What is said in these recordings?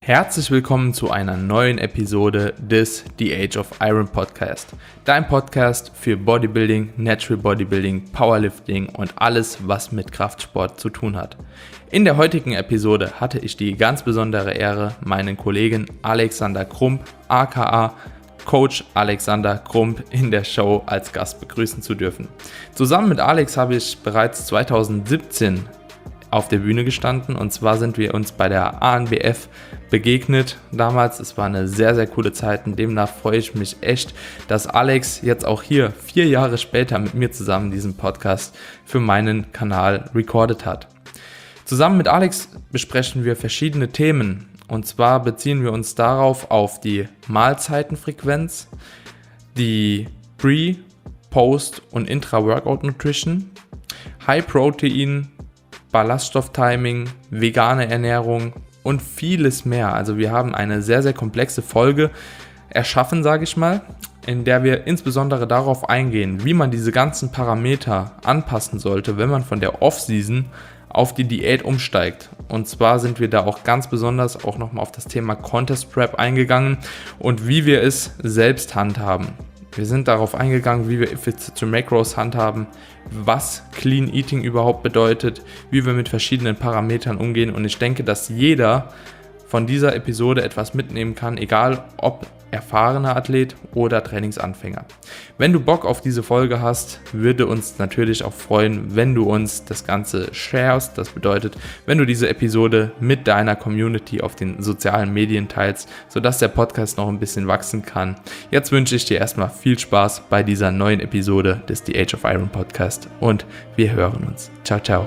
Herzlich willkommen zu einer neuen Episode des The Age of Iron Podcast. Dein Podcast für Bodybuilding, Natural Bodybuilding, Powerlifting und alles, was mit Kraftsport zu tun hat. In der heutigen Episode hatte ich die ganz besondere Ehre, meinen Kollegen Alexander Krump, aka Coach Alexander Krump, in der Show als Gast begrüßen zu dürfen. Zusammen mit Alex habe ich bereits 2017 auf der Bühne gestanden, und zwar sind wir uns bei der ANBF begegnet damals. Es war eine sehr, sehr coole Zeit und demnach freue ich mich echt, dass Alex jetzt auch hier 4 Jahre später mit mir zusammen diesen Podcast für meinen Kanal recorded hat. Zusammen mit Alex besprechen wir verschiedene Themen, und zwar beziehen wir uns darauf auf die Mahlzeitenfrequenz, die Pre-, Post- und Intra-Workout-Nutrition, High-Protein, Ballaststofftiming, vegane Ernährung und vieles mehr. Also wir haben eine sehr, sehr komplexe Folge erschaffen, sage ich mal, in der wir insbesondere darauf eingehen, wie man diese ganzen Parameter anpassen sollte, wenn man von der Off-Season auf die Diät umsteigt. Und zwar sind wir da auch ganz besonders auch nochmal auf das Thema Contest Prep eingegangen und wie wir es selbst handhaben. Wir sind darauf eingegangen, wie wir Effizienz zu Macros handhaben, was Clean Eating überhaupt bedeutet, wie wir mit verschiedenen Parametern umgehen, und ich denke, dass jeder von dieser Episode etwas mitnehmen kann, egal ob erfahrener Athlet oder Trainingsanfänger. Wenn du Bock auf diese Folge hast, würde uns natürlich auch freuen, wenn du uns das Ganze sharest. Das bedeutet, wenn du diese Episode mit deiner Community auf den sozialen Medien teilst, sodass der Podcast noch ein bisschen wachsen kann. Jetzt wünsche ich dir erstmal viel Spaß bei dieser neuen Episode des The Age of Iron Podcast und wir hören uns. Ciao, ciao.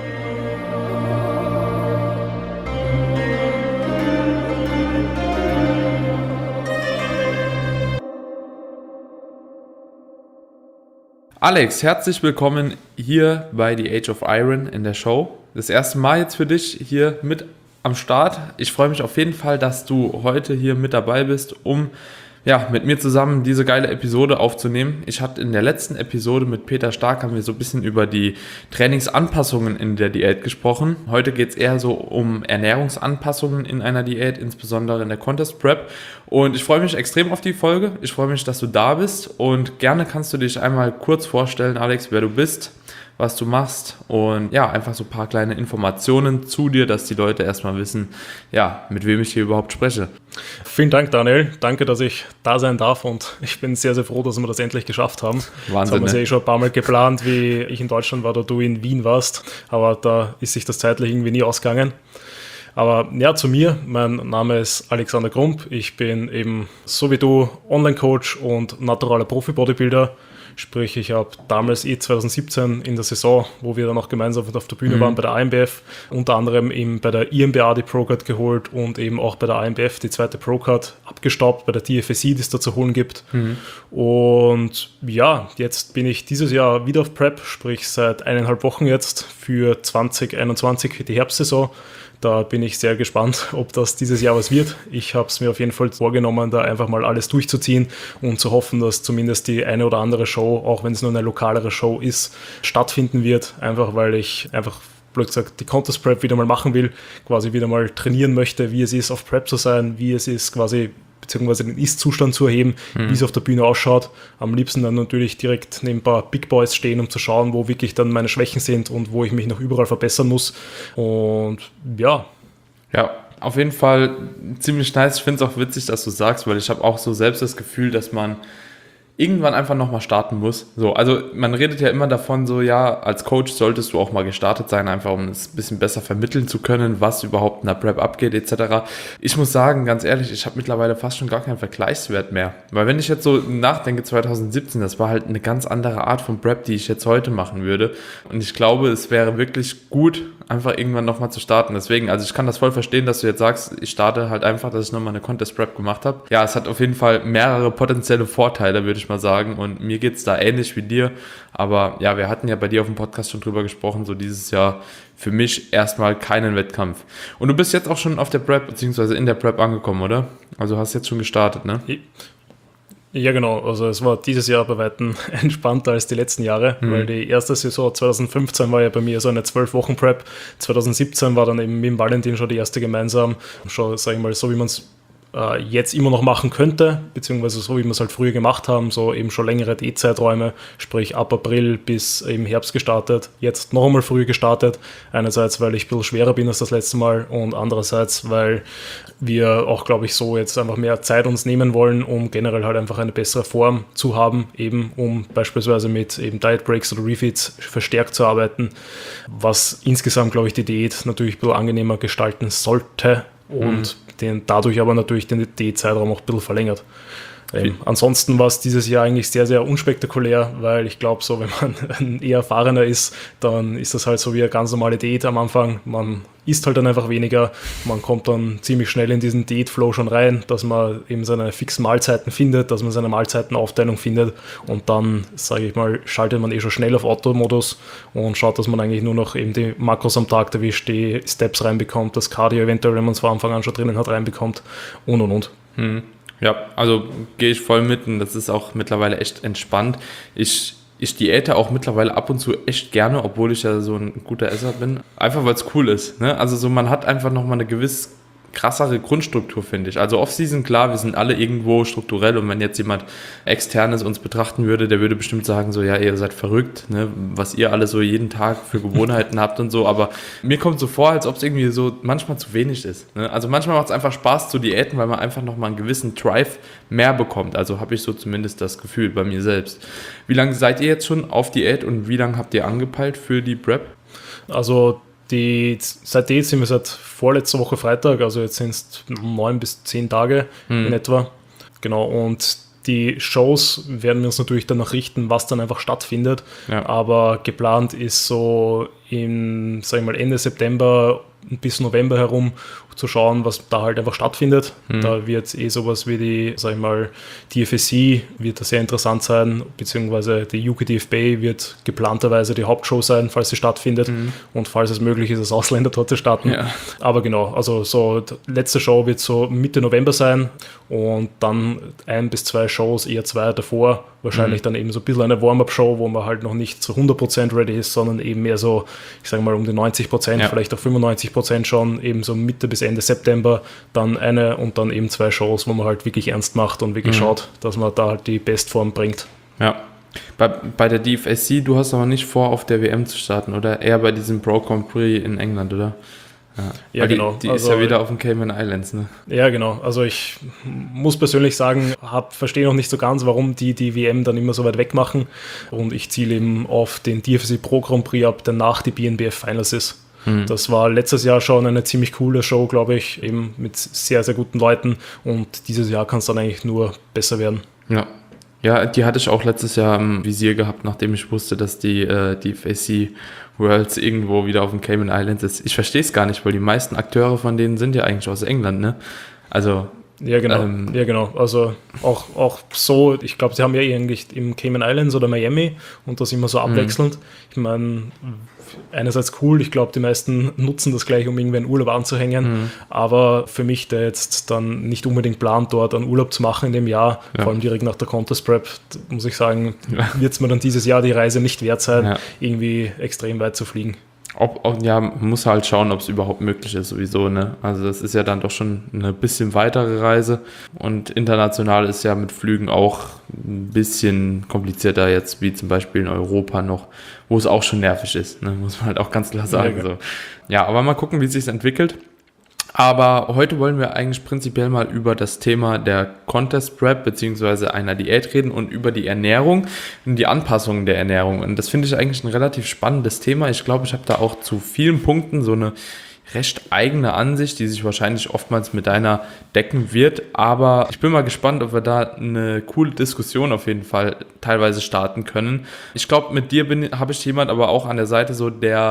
Alex, herzlich willkommen hier bei The Age of Iron in der Show. Das erste Mal jetzt für dich hier mit am Start. Ich freue mich auf jeden Fall, dass du heute hier mit dabei bist, um mit mir zusammen diese geile Episode aufzunehmen. Ich hatte in der letzten Episode mit Peter Stark, haben wir so ein bisschen über die Trainingsanpassungen in der Diät gesprochen. Heute geht es eher so um Ernährungsanpassungen in einer Diät, insbesondere in der Contest Prep. Und ich freue mich extrem auf die Folge. Ich freue mich, dass du da bist, und gerne kannst du dich einmal kurz vorstellen, Alex, wer du bist, was du machst und einfach so ein paar kleine Informationen zu dir, dass die Leute erstmal wissen, mit wem ich hier überhaupt spreche. Vielen Dank, Daniel. Danke, dass ich da sein darf, und ich bin sehr, sehr froh, dass wir das endlich geschafft haben. Wahnsinn, das haben wir ja schon ein paar Mal geplant, wie ich in Deutschland war oder du in Wien warst, aber da ist sich das zeitlich irgendwie nie ausgegangen. Aber zu mir, mein Name ist Alexander Krump, ich bin eben so wie du Online-Coach und naturaler Profi-Bodybuilder. Sprich, ich habe damals 2017 in der Saison, wo wir dann auch gemeinsam auf der Bühne waren bei der ANBF, unter anderem eben bei der INBA die Pro-Card geholt und eben auch bei der ANBF die zweite Pro-Card abgestaubt, bei der TFSI, die es da zu holen gibt. Und jetzt bin ich dieses Jahr wieder auf Prep, sprich seit 1,5 Wochen jetzt für 2021 für die Herbstsaison. Da bin ich sehr gespannt, ob das dieses Jahr was wird. Ich habe es mir auf jeden Fall vorgenommen, da einfach mal alles durchzuziehen und zu hoffen, dass zumindest die eine oder andere Show, auch wenn es nur eine lokalere Show ist, stattfinden wird. Einfach weil ich blöd gesagt, die Contest Prep wieder mal machen will, quasi wieder mal trainieren möchte, wie es ist, auf Prep zu sein, wie es ist, quasi beziehungsweise den Ist-Zustand zu erheben, wie es auf der Bühne ausschaut. Am liebsten dann natürlich direkt neben ein paar Big Boys stehen, um zu schauen, wo wirklich dann meine Schwächen sind und wo ich mich noch überall verbessern muss. Und Ja, auf jeden Fall ziemlich nice. Ich finde es auch witzig, dass du sagst, weil ich habe auch so selbst das Gefühl, dass man irgendwann einfach nochmal starten muss. So, also man redet ja immer davon, als Coach solltest du auch mal gestartet sein, einfach um es ein bisschen besser vermitteln zu können, was überhaupt in der Prep abgeht etc. Ich muss sagen, ganz ehrlich, ich habe mittlerweile fast schon gar keinen Vergleichswert mehr. Weil wenn ich jetzt so nachdenke, 2017, das war halt eine ganz andere Art von Prep, die ich jetzt heute machen würde. Und ich glaube, es wäre wirklich gut, einfach irgendwann nochmal zu starten. Deswegen, also ich kann das voll verstehen, dass du jetzt sagst, ich starte halt einfach, dass ich nochmal eine Contest Prep gemacht habe. Ja, es hat auf jeden Fall mehrere potenzielle Vorteile, würde ich mal sagen, und mir geht es da ähnlich wie dir, aber wir hatten ja bei dir auf dem Podcast schon drüber gesprochen, so dieses Jahr für mich erstmal keinen Wettkampf. Und du bist jetzt auch schon auf der Prep, beziehungsweise in der Prep angekommen, oder? Also hast jetzt schon gestartet, ne? Ja, genau. Also es war dieses Jahr bei Weitem entspannter als die letzten Jahre, weil die erste Saison 2015 war ja bei mir so eine 12-Wochen-Prep. 2017 war dann eben mit dem Valentin schon die erste gemeinsam. Schon, sag ich mal, so wie man es jetzt immer noch machen könnte, beziehungsweise so wie wir es halt früher gemacht haben, so eben schon längere Diätzeiträume, sprich ab April bis im Herbst gestartet, jetzt noch einmal früh gestartet, einerseits, weil ich ein bisschen schwerer bin als das letzte Mal und andererseits, weil wir auch, glaube ich, so jetzt einfach mehr Zeit uns nehmen wollen, um generell halt einfach eine bessere Form zu haben, eben um beispielsweise mit eben Diet Breaks oder Refeeds verstärkt zu arbeiten, was insgesamt, glaube ich, die Diät natürlich ein bisschen angenehmer gestalten sollte und dadurch aber natürlich den Diätzeitraum auch ein bisschen verlängert. Ansonsten war es dieses Jahr eigentlich sehr, sehr unspektakulär, weil ich glaube, so wenn man ein eher erfahrener ist, dann ist das halt so wie eine ganz normale Diät am Anfang. Man isst halt dann einfach weniger, man kommt dann ziemlich schnell in diesen Diätflow schon rein, dass man eben seine fixen Mahlzeiten findet, dass man seine Mahlzeitenaufteilung findet und dann, sage ich mal, schaltet man schon schnell auf Automodus und schaut, dass man eigentlich nur noch eben die Makros am Tag erwischt, die Steps reinbekommt, das Cardio eventuell, wenn man es von Anfang an schon drinnen hat, reinbekommt und. Ja, also gehe ich voll mit und das ist auch mittlerweile echt entspannt. Ich diäte auch mittlerweile ab und zu echt gerne, obwohl ich ja so ein guter Esser bin. Einfach weil es cool ist. Ne? Also so man hat einfach nochmal eine gewiss krassere Grundstruktur, finde ich. Also Off-Season, klar, wir sind alle irgendwo strukturell und wenn jetzt jemand Externes uns betrachten würde, der würde bestimmt sagen, so ja, ihr seid verrückt, ne? Was ihr alle so jeden Tag für Gewohnheiten habt und so, aber mir kommt so vor, als ob es irgendwie so manchmal zu wenig ist. Ne? Also manchmal macht es einfach Spaß zu diäten, weil man einfach nochmal einen gewissen Drive mehr bekommt. Also habe ich so zumindest das Gefühl bei mir selbst. Wie lange seid ihr jetzt schon auf Diät und wie lange habt ihr angepeilt für die Prep? Also seit Diät sind wir seit vorletzter Woche Freitag, also jetzt sind es 9 bis 10 Tage in etwa. Genau, und die Shows werden wir uns natürlich danach richten, was dann einfach stattfindet. Ja. Aber geplant ist so im, sag ich mal, Ende September bis November herum zu schauen, was da halt einfach stattfindet. Da wird sowas wie die, sag ich mal, DFSC wird da sehr interessant sein, beziehungsweise die UKDFB wird geplanterweise die Hauptshow sein, falls sie stattfindet und falls es möglich ist, als Ausländer dort zu starten. Ja. Aber genau, also so die letzte Show wird so Mitte November sein und dann 1 bis 2 Shows, eher 2 davor, wahrscheinlich dann eben so ein bisschen eine Warm-Up-Show, wo man halt noch nicht zu 100% ready ist, sondern eben mehr so, ich sage mal, um die 90%, vielleicht auch 95% schon, eben so Mitte bis Ende September, dann eine und dann eben 2 Shows, wo man halt wirklich ernst macht und wirklich schaut, dass man da halt die Bestform bringt. Ja. Bei der DFSC, du hast aber nicht vor, auf der WM zu starten, oder? Eher bei diesem Pro Grand Prix in England, oder? Ja, genau. Die ist ja wieder auf den Cayman Islands, ne? Ja, genau. Also ich muss persönlich sagen, verstehe noch nicht so ganz, warum die WM dann immer so weit weg machen. Und ich ziele eben auf den DFSC Pro Grand Prix ab, der nach die BNBF Finals ist. Das war letztes Jahr schon eine ziemlich coole Show, glaube ich, eben mit sehr, sehr guten Leuten. Und dieses Jahr kann es dann eigentlich nur besser werden. Ja, die hatte ich auch letztes Jahr im Visier gehabt, nachdem ich wusste, dass die FAC Worlds irgendwo wieder auf dem Cayman Islands ist. Ich verstehe es gar nicht, weil die meisten Akteure von denen sind ja eigentlich aus England, ne? Also... Ja, genau. Also auch so, ich glaube, sie haben ja eigentlich im Cayman Islands oder Miami und das immer so abwechselnd. Ich meine, einerseits cool, ich glaube, die meisten nutzen das gleich, um irgendwie einen Urlaub anzuhängen, aber für mich, der jetzt dann nicht unbedingt plant, dort einen Urlaub zu machen in dem Jahr, vor allem direkt nach der Contest Prep, muss ich sagen, wird es mir dann dieses Jahr die Reise nicht wert sein, irgendwie extrem weit zu fliegen. Man muss halt schauen, ob es überhaupt möglich ist sowieso, ne? Also das ist ja dann doch schon eine bisschen weitere Reise und international ist ja mit Flügen auch ein bisschen komplizierter jetzt, wie zum Beispiel in Europa noch, wo es auch schon nervig ist, ne? Muss man halt auch ganz klar sagen. Ja, so. Ja, aber mal gucken, wie es sich entwickelt. Aber heute wollen wir eigentlich prinzipiell mal über das Thema der Contest Prep bzw. einer Diät reden und über die Ernährung und die Anpassung der Ernährung. Und das finde ich eigentlich ein relativ spannendes Thema. Ich glaube, ich habe da auch zu vielen Punkten so eine recht eigene Ansicht, die sich wahrscheinlich oftmals mit deiner decken wird. Aber ich bin mal gespannt, ob wir da eine coole Diskussion auf jeden Fall teilweise starten können. Ich glaube, mit dir habe ich jemand aber auch an der Seite so, der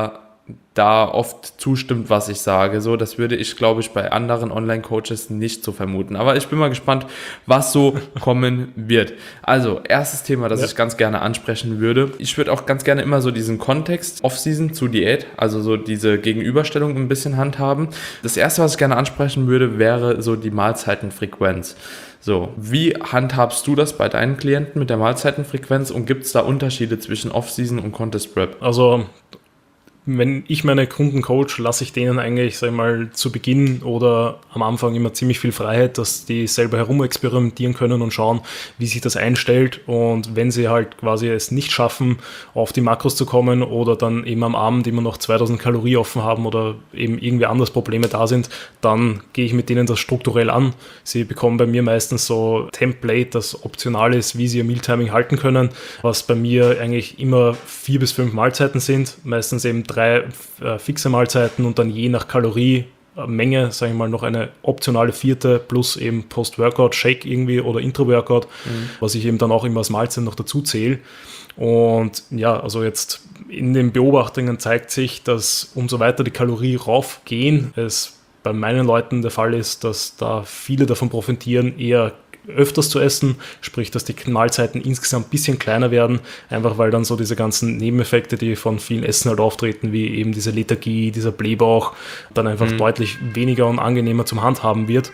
da oft zustimmt, was ich sage. So, das würde ich, glaube ich, bei anderen Online-Coaches nicht so vermuten. Aber ich bin mal gespannt, was so kommen wird. Also, erstes Thema, das ich ganz gerne ansprechen würde. Ich würde auch ganz gerne immer so diesen Kontext Off-Season zu Diät, also so diese Gegenüberstellung ein bisschen handhaben. Das erste, was ich gerne ansprechen würde, wäre so die Mahlzeitenfrequenz. So, wie handhabst du das bei deinen Klienten mit der Mahlzeitenfrequenz und gibt es da Unterschiede zwischen Off-Season und Contest Prep? Also, wenn ich meine Kunden coach, lasse ich denen eigentlich, sag ich mal, zu Beginn oder am Anfang immer ziemlich viel Freiheit, dass die selber herumexperimentieren können und schauen, wie sich das einstellt. Und wenn sie halt quasi es nicht schaffen, auf die Makros zu kommen oder dann eben am Abend immer noch 2000 Kalorien offen haben oder eben irgendwie anders Probleme da sind, dann gehe ich mit denen das strukturell an. Sie bekommen bei mir meistens so Template, das optional ist, wie sie ihr Mealtiming halten können, was bei mir eigentlich immer 4 bis 5 Mahlzeiten sind, meistens eben 3 fixe Mahlzeiten und dann je nach Kaloriemenge, sage ich mal, noch eine optionale 4. plus eben Post-Workout-Shake irgendwie oder Intro-Workout, was ich eben dann auch immer als Mahlzeit noch dazu zähle. Und ja, also jetzt in den Beobachtungen zeigt sich, dass umso weiter die Kalorien raufgehen, es bei meinen Leuten der Fall ist, dass da viele davon profitieren, eher öfters zu essen, sprich, dass die Mahlzeiten insgesamt ein bisschen kleiner werden, einfach weil dann so diese ganzen Nebeneffekte, die von vielen Essen halt auftreten, wie eben diese Lethargie, dieser Blähbauch, dann einfach deutlich weniger und angenehmer zum Handhaben wird.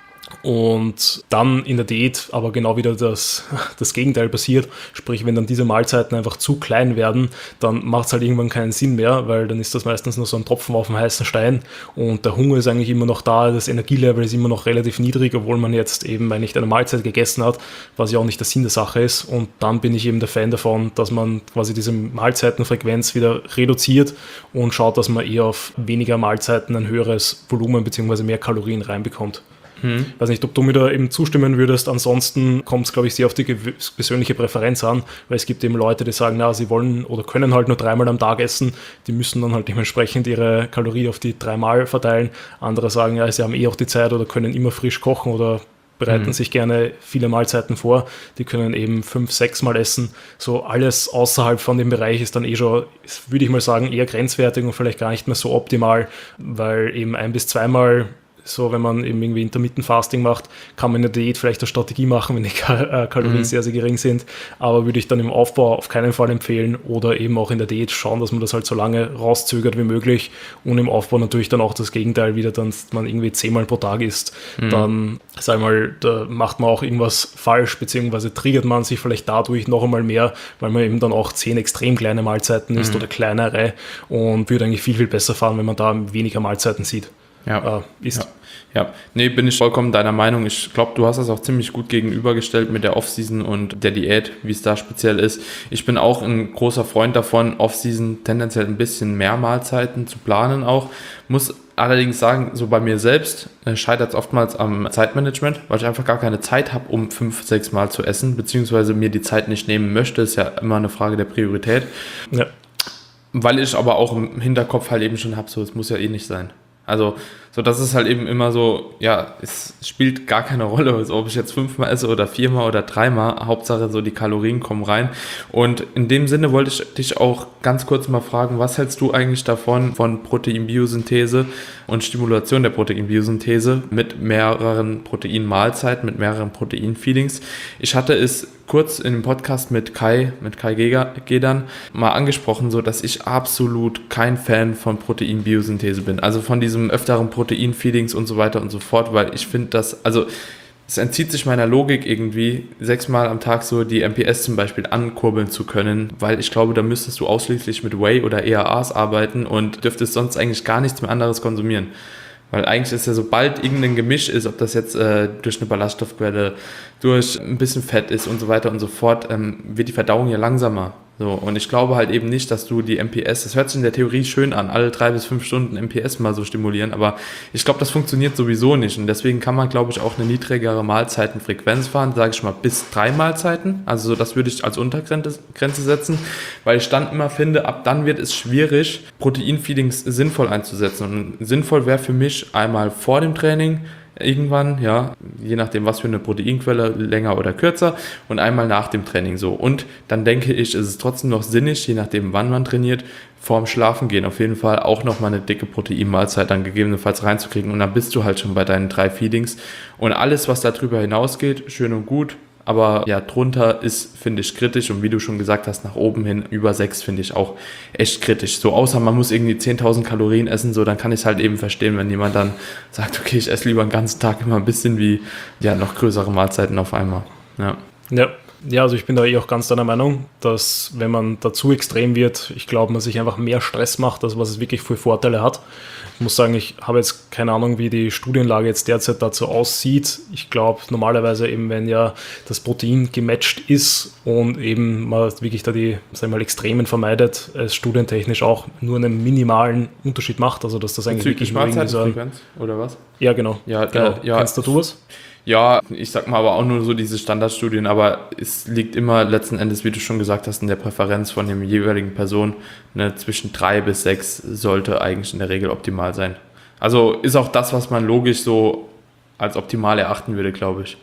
Und dann in der Diät aber genau wieder das Gegenteil passiert, sprich, wenn dann diese Mahlzeiten einfach zu klein werden, dann macht es halt irgendwann keinen Sinn mehr, weil dann ist das meistens nur so ein Tropfen auf dem heißen Stein und der Hunger ist eigentlich immer noch da, das Energielevel ist immer noch relativ niedrig, obwohl man jetzt eben nicht eine Mahlzeit gegessen hat, was ja auch nicht der Sinn der Sache ist. Und dann bin ich eben der Fan davon, dass man quasi diese Mahlzeitenfrequenz wieder reduziert und schaut, dass man eher auf weniger Mahlzeiten ein höheres Volumen bzw. mehr Kalorien reinbekommt. Ich weiß nicht, ob du mir da eben zustimmen würdest. Ansonsten kommt es, glaube ich, sehr auf die persönliche Präferenz an, weil es gibt eben Leute, die sagen, na, sie wollen oder können halt nur 3-mal am Tag essen. Die müssen dann halt dementsprechend ihre Kalorien auf die 3-mal verteilen. Andere sagen, ja, sie haben auch die Zeit oder können immer frisch kochen oder bereiten sich gerne viele Mahlzeiten vor. Die können eben 5-6-mal essen. So alles außerhalb von dem Bereich ist dann schon, würde ich mal sagen, eher grenzwertig und vielleicht gar nicht mehr so optimal, weil eben 1- bis 2-mal so, wenn man eben irgendwie Intermittent Fasting macht, kann man in der Diät vielleicht eine Strategie machen, wenn die Kalorien sehr, sehr gering sind. Aber würde ich dann im Aufbau auf keinen Fall empfehlen oder eben auch in der Diät schauen, dass man das halt so lange rauszögert wie möglich und im Aufbau natürlich dann auch das Gegenteil wieder, dass man irgendwie 10-mal pro Tag isst. Dann, sag ich mal, da macht man auch irgendwas falsch, beziehungsweise triggert man sich vielleicht dadurch noch einmal mehr, weil man eben dann auch 10 extrem kleine Mahlzeiten isst oder kleinere und würde eigentlich viel, viel besser fahren, wenn man da weniger Mahlzeiten sieht. Ja, nee, bin ich vollkommen deiner Meinung. Ich glaube, du hast das auch ziemlich gut gegenübergestellt mit der Off-Season und der Diät, wie es da speziell ist. Ich bin auch ein großer Freund davon, Off-Season tendenziell ein bisschen mehr Mahlzeiten zu planen auch. Muss allerdings sagen, so bei mir selbst scheitert es oftmals am Zeitmanagement, weil ich einfach gar keine Zeit habe, um 5-6 Mal zu essen, beziehungsweise mir die Zeit nicht nehmen möchte. Ist ja immer eine Frage der Priorität. Ja. Weil ich aber auch im Hinterkopf halt eben schon habe, so, es muss ja eh nicht sein. Also, so das ist halt eben immer so, ja, es spielt gar keine Rolle, also ob ich jetzt 5-mal esse oder 4-mal oder 3-mal, Hauptsache so die Kalorien kommen rein. Und in dem Sinne wollte ich dich auch ganz kurz mal fragen, was hältst du eigentlich davon, von Proteinbiosynthese und Stimulation der Proteinbiosynthese mit mehreren Proteinmahlzeiten, mit mehreren Proteinfeedings? Ich hatte es kurz in dem Podcast mit Kai Gedern mal angesprochen, so dass ich absolut kein Fan von Proteinbiosynthese bin, also von diesem öfteren Proteinfeedings und so weiter und so fort, weil ich finde das, also es entzieht sich meiner Logik irgendwie, 6-mal am Tag so die MPS zum Beispiel ankurbeln zu können, weil ich glaube, da müsstest du ausschließlich mit Whey oder EAAs arbeiten und dürftest sonst eigentlich gar nichts mehr anderes konsumieren. Weil eigentlich ist ja, sobald irgendein Gemisch ist, ob das jetzt durch eine Ballaststoffquelle, durch ein bisschen Fett ist und so weiter und so fort, wird die Verdauung ja langsamer. So, und ich glaube halt eben nicht, dass du die MPS, das hört sich in der Theorie schön an, alle 3 bis 5 Stunden MPS mal so stimulieren, aber ich glaube, das funktioniert sowieso nicht und deswegen kann man, glaube ich, auch eine niedrigere Mahlzeitenfrequenz fahren, sage ich mal, bis 3 Mahlzeiten, also so, das würde ich als Untergrenze setzen, weil ich dann immer finde, ab dann wird es schwierig, Proteinfeedings sinnvoll einzusetzen und sinnvoll wäre für mich einmal vor dem Training, irgendwann, ja, je nachdem, was für eine Proteinquelle, länger oder kürzer, und einmal nach dem Training so. Und dann denke ich, ist es trotzdem noch sinnig, je nachdem, wann man trainiert, vorm Schlafengehen auf jeden Fall auch nochmal eine dicke Proteinmahlzeit dann gegebenenfalls reinzukriegen, und dann bist du halt schon bei deinen 3 Feedings, und alles, was darüber hinausgeht, schön und gut. Aber ja, drunter ist, finde ich, kritisch, und wie du schon gesagt hast, nach oben hin über 6 finde ich auch echt kritisch. So, außer man muss irgendwie 10.000 Kalorien essen, so, dann kann ich es halt eben verstehen, wenn jemand dann sagt, okay, ich esse lieber den ganzen Tag immer ein bisschen, wie ja noch größere Mahlzeiten auf einmal. Ja, also ich bin da auch ganz deiner Meinung, dass wenn man dazu extrem wird, ich glaube, man sich einfach mehr Stress macht, als was es wirklich für Vorteile hat. Ich muss sagen, ich habe jetzt keine Ahnung, wie die Studienlage jetzt derzeit dazu aussieht. Ich glaube, normalerweise eben, wenn ja das Protein gematcht ist und eben man wirklich da die, sagen wir mal, Extremen vermeidet, es studientechnisch auch nur einen minimalen Unterschied macht. Also dass das eigentlich wirklich nur irgendwie so ein... Oder was? Ja, genau. Ja. Kennst du was? Ja, ich sag mal, aber auch nur so diese Standardstudien, aber es liegt immer letzten Endes, wie du schon gesagt hast, in der Präferenz von dem jeweiligen Person. Ne, zwischen 3 bis 6 sollte eigentlich in der Regel optimal sein. Also ist auch das, was man logisch so als optimal erachten würde, glaube ich.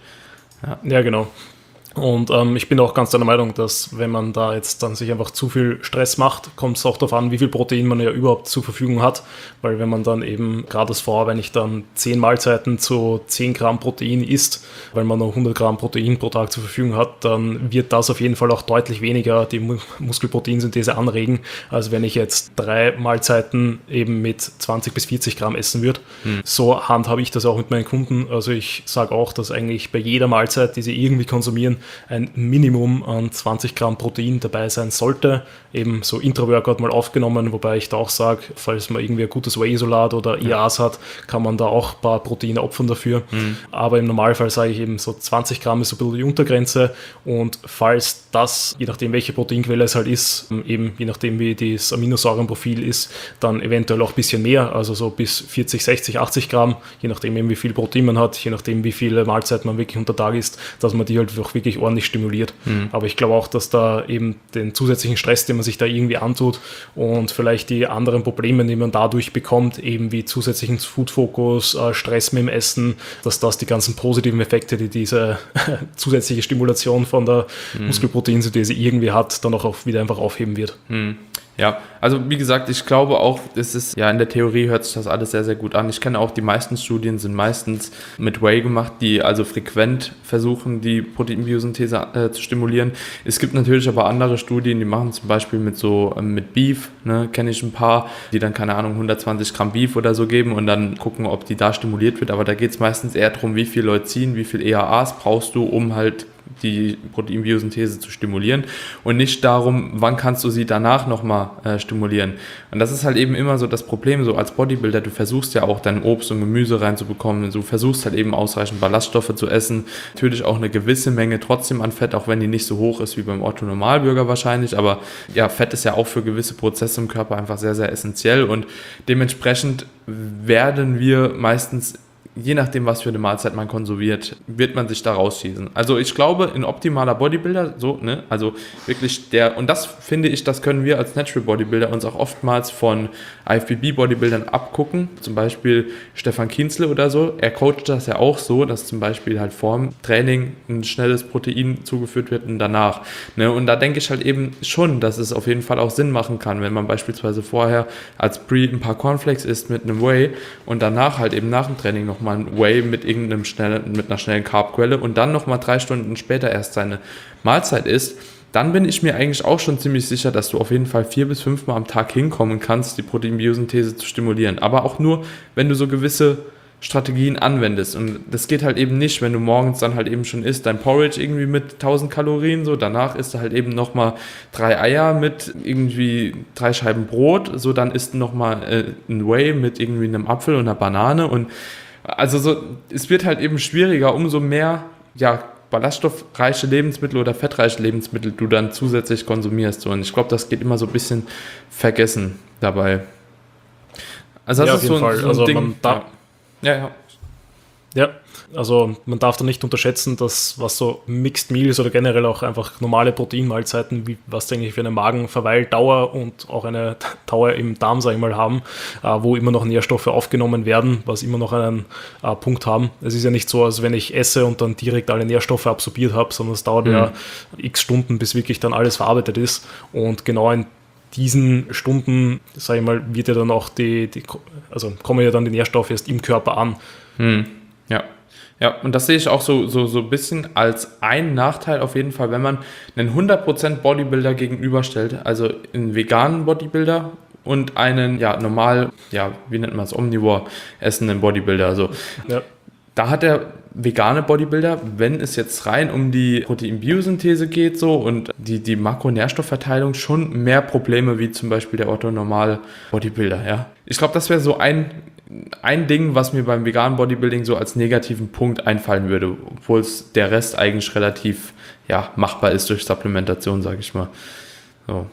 Ja, genau. Und ich bin auch ganz deiner Meinung, dass wenn man da jetzt dann sich einfach zu viel Stress macht, kommt es auch darauf an, wie viel Protein man ja überhaupt zur Verfügung hat, weil wenn man dann eben, gerade als Frau, wenn ich dann 10 Mahlzeiten zu 10 Gramm Protein isst, weil man noch 100 Gramm Protein pro Tag zur Verfügung hat, dann wird das auf jeden Fall auch deutlich weniger die Muskelproteinsynthese anregen, als wenn ich jetzt 3 Mahlzeiten eben mit 20 bis 40 Gramm essen würde. So handhabe ich das auch mit meinen Kunden. Also ich sage auch, dass eigentlich bei jeder Mahlzeit, die sie irgendwie konsumieren, ein Minimum an 20 Gramm Protein dabei sein sollte. Eben so Intra-Workout mal aufgenommen, wobei ich da auch sage, falls man irgendwie ein gutes Whey-Isolat oder IAs hat, kann man da auch ein paar Proteine opfern dafür. Aber im Normalfall sage ich eben so 20 Gramm ist so ein bisschen die Untergrenze, und falls das, je nachdem welche Proteinquelle es halt ist, eben je nachdem wie das Aminosäurenprofil ist, dann eventuell auch ein bisschen mehr, also so bis 40, 60, 80 Gramm, je nachdem eben wie viel Protein man hat, je nachdem wie viele Mahlzeiten man wirklich unter Tag isst, dass man die halt auch wirklich ordentlich stimuliert. Aber ich glaube auch, dass da eben den zusätzlichen Stress, den man sich da irgendwie antut, und vielleicht die anderen Probleme, die man dadurch bekommt, eben wie zusätzlichen Food-Fokus, Stress mit dem Essen, dass das die ganzen positiven Effekte, die diese zusätzliche Stimulation von der Muskelproteinsynthese irgendwie hat, dann auch wieder einfach aufheben wird. Ja, also wie gesagt, ich glaube auch, es ist, ja, in der Theorie hört sich das alles sehr, sehr gut an. Ich kenne auch, die meisten Studien sind meistens mit Whey gemacht, die also frequent versuchen, die Proteinbiosynthese zu stimulieren. Es gibt natürlich aber andere Studien, die machen zum Beispiel mit Beef, ne, kenne ich ein paar, die dann, keine Ahnung, 120 Gramm Beef oder so geben und dann gucken, ob die da stimuliert wird. Aber da geht es meistens eher darum, wie viel Leucin, wie viel EAAs brauchst du, um halt die Proteinbiosynthese zu stimulieren, und nicht darum, wann kannst du sie danach nochmal stimulieren. Und das ist halt eben immer so das Problem, so als Bodybuilder, du versuchst ja auch dein Obst und Gemüse reinzubekommen, du versuchst halt eben ausreichend Ballaststoffe zu essen, natürlich auch eine gewisse Menge trotzdem an Fett, auch wenn die nicht so hoch ist wie beim Otto-Normalbürger wahrscheinlich, aber ja, Fett ist ja auch für gewisse Prozesse im Körper einfach sehr, sehr essentiell, und dementsprechend werden wir meistens, je nachdem, was für eine Mahlzeit man konsumiert, wird man sich da rausschießen. Also ich glaube, ein optimaler Bodybuilder, so, ne, also wirklich und das finde ich, das können wir als Natural Bodybuilder uns auch oftmals von IFBB-Bodybuildern abgucken, zum Beispiel Stefan Kienzle oder so, er coacht das ja auch so, dass zum Beispiel halt vorm Training ein schnelles Protein zugeführt wird und danach, ne, und da denke ich halt eben schon, dass es auf jeden Fall auch Sinn machen kann, wenn man beispielsweise vorher als Pre ein paar Cornflakes isst mit einem Whey und danach halt eben nach dem Training noch mal ein Whey mit mit einer schnellen Carbquelle und dann nochmal 3 Stunden später erst seine Mahlzeit isst, dann bin ich mir eigentlich auch schon ziemlich sicher, dass du auf jeden Fall 4 bis 5 Mal am Tag hinkommen kannst, die Proteinbiosynthese zu stimulieren. Aber auch nur, wenn du so gewisse Strategien anwendest. Und das geht halt eben nicht, wenn du morgens dann halt eben schon isst, dein Porridge irgendwie mit 1000 Kalorien, so, danach isst du halt eben nochmal 3 Eier mit irgendwie 3 Scheiben Brot, so, dann isst du nochmal ein Whey mit irgendwie einem Apfel und einer Banane, und also so, es wird halt eben schwieriger, umso mehr, ja, ballaststoffreiche Lebensmittel oder fettreiche Lebensmittel du dann zusätzlich konsumierst. So. Und ich glaube, das geht immer so ein bisschen vergessen dabei. Also das ja, ist auf jeden Fall. So ein also Ding. Man darf, ja. Ja, also man darf da nicht unterschätzen, dass was so Mixed Meals oder generell auch einfach normale Proteinmahlzeiten, wie was die eigentlich für eine Magenverweildauer und auch eine Dauer im Darm, sag ich mal, haben, wo immer noch Nährstoffe aufgenommen werden, was immer noch einen Punkt haben. Es ist ja nicht so, als wenn ich esse und dann direkt alle Nährstoffe absorbiert habe, sondern es dauert ja x Stunden, bis wirklich dann alles verarbeitet ist. Und genau in diesen Stunden, sage ich mal, wird ja dann auch also kommen ja dann die Nährstoffe erst im Körper an. Ja, und das sehe ich auch so ein bisschen als einen Nachteil auf jeden Fall, wenn man einen 100% Bodybuilder gegenüberstellt, also einen veganen Bodybuilder und einen, wie nennt man es, Omnivore essenden Bodybuilder. Also da hat der vegane Bodybuilder, wenn es jetzt rein um die Proteinbiosynthese geht so und die Makronährstoffverteilung, schon mehr Probleme wie zum Beispiel der Otto-Normal-Bodybuilder, ja. Ich glaube, das wäre so ein Ding, was mir beim veganen Bodybuilding so als negativen Punkt einfallen würde, obwohl es der Rest eigentlich relativ machbar ist durch Supplementation, sage ich mal. So.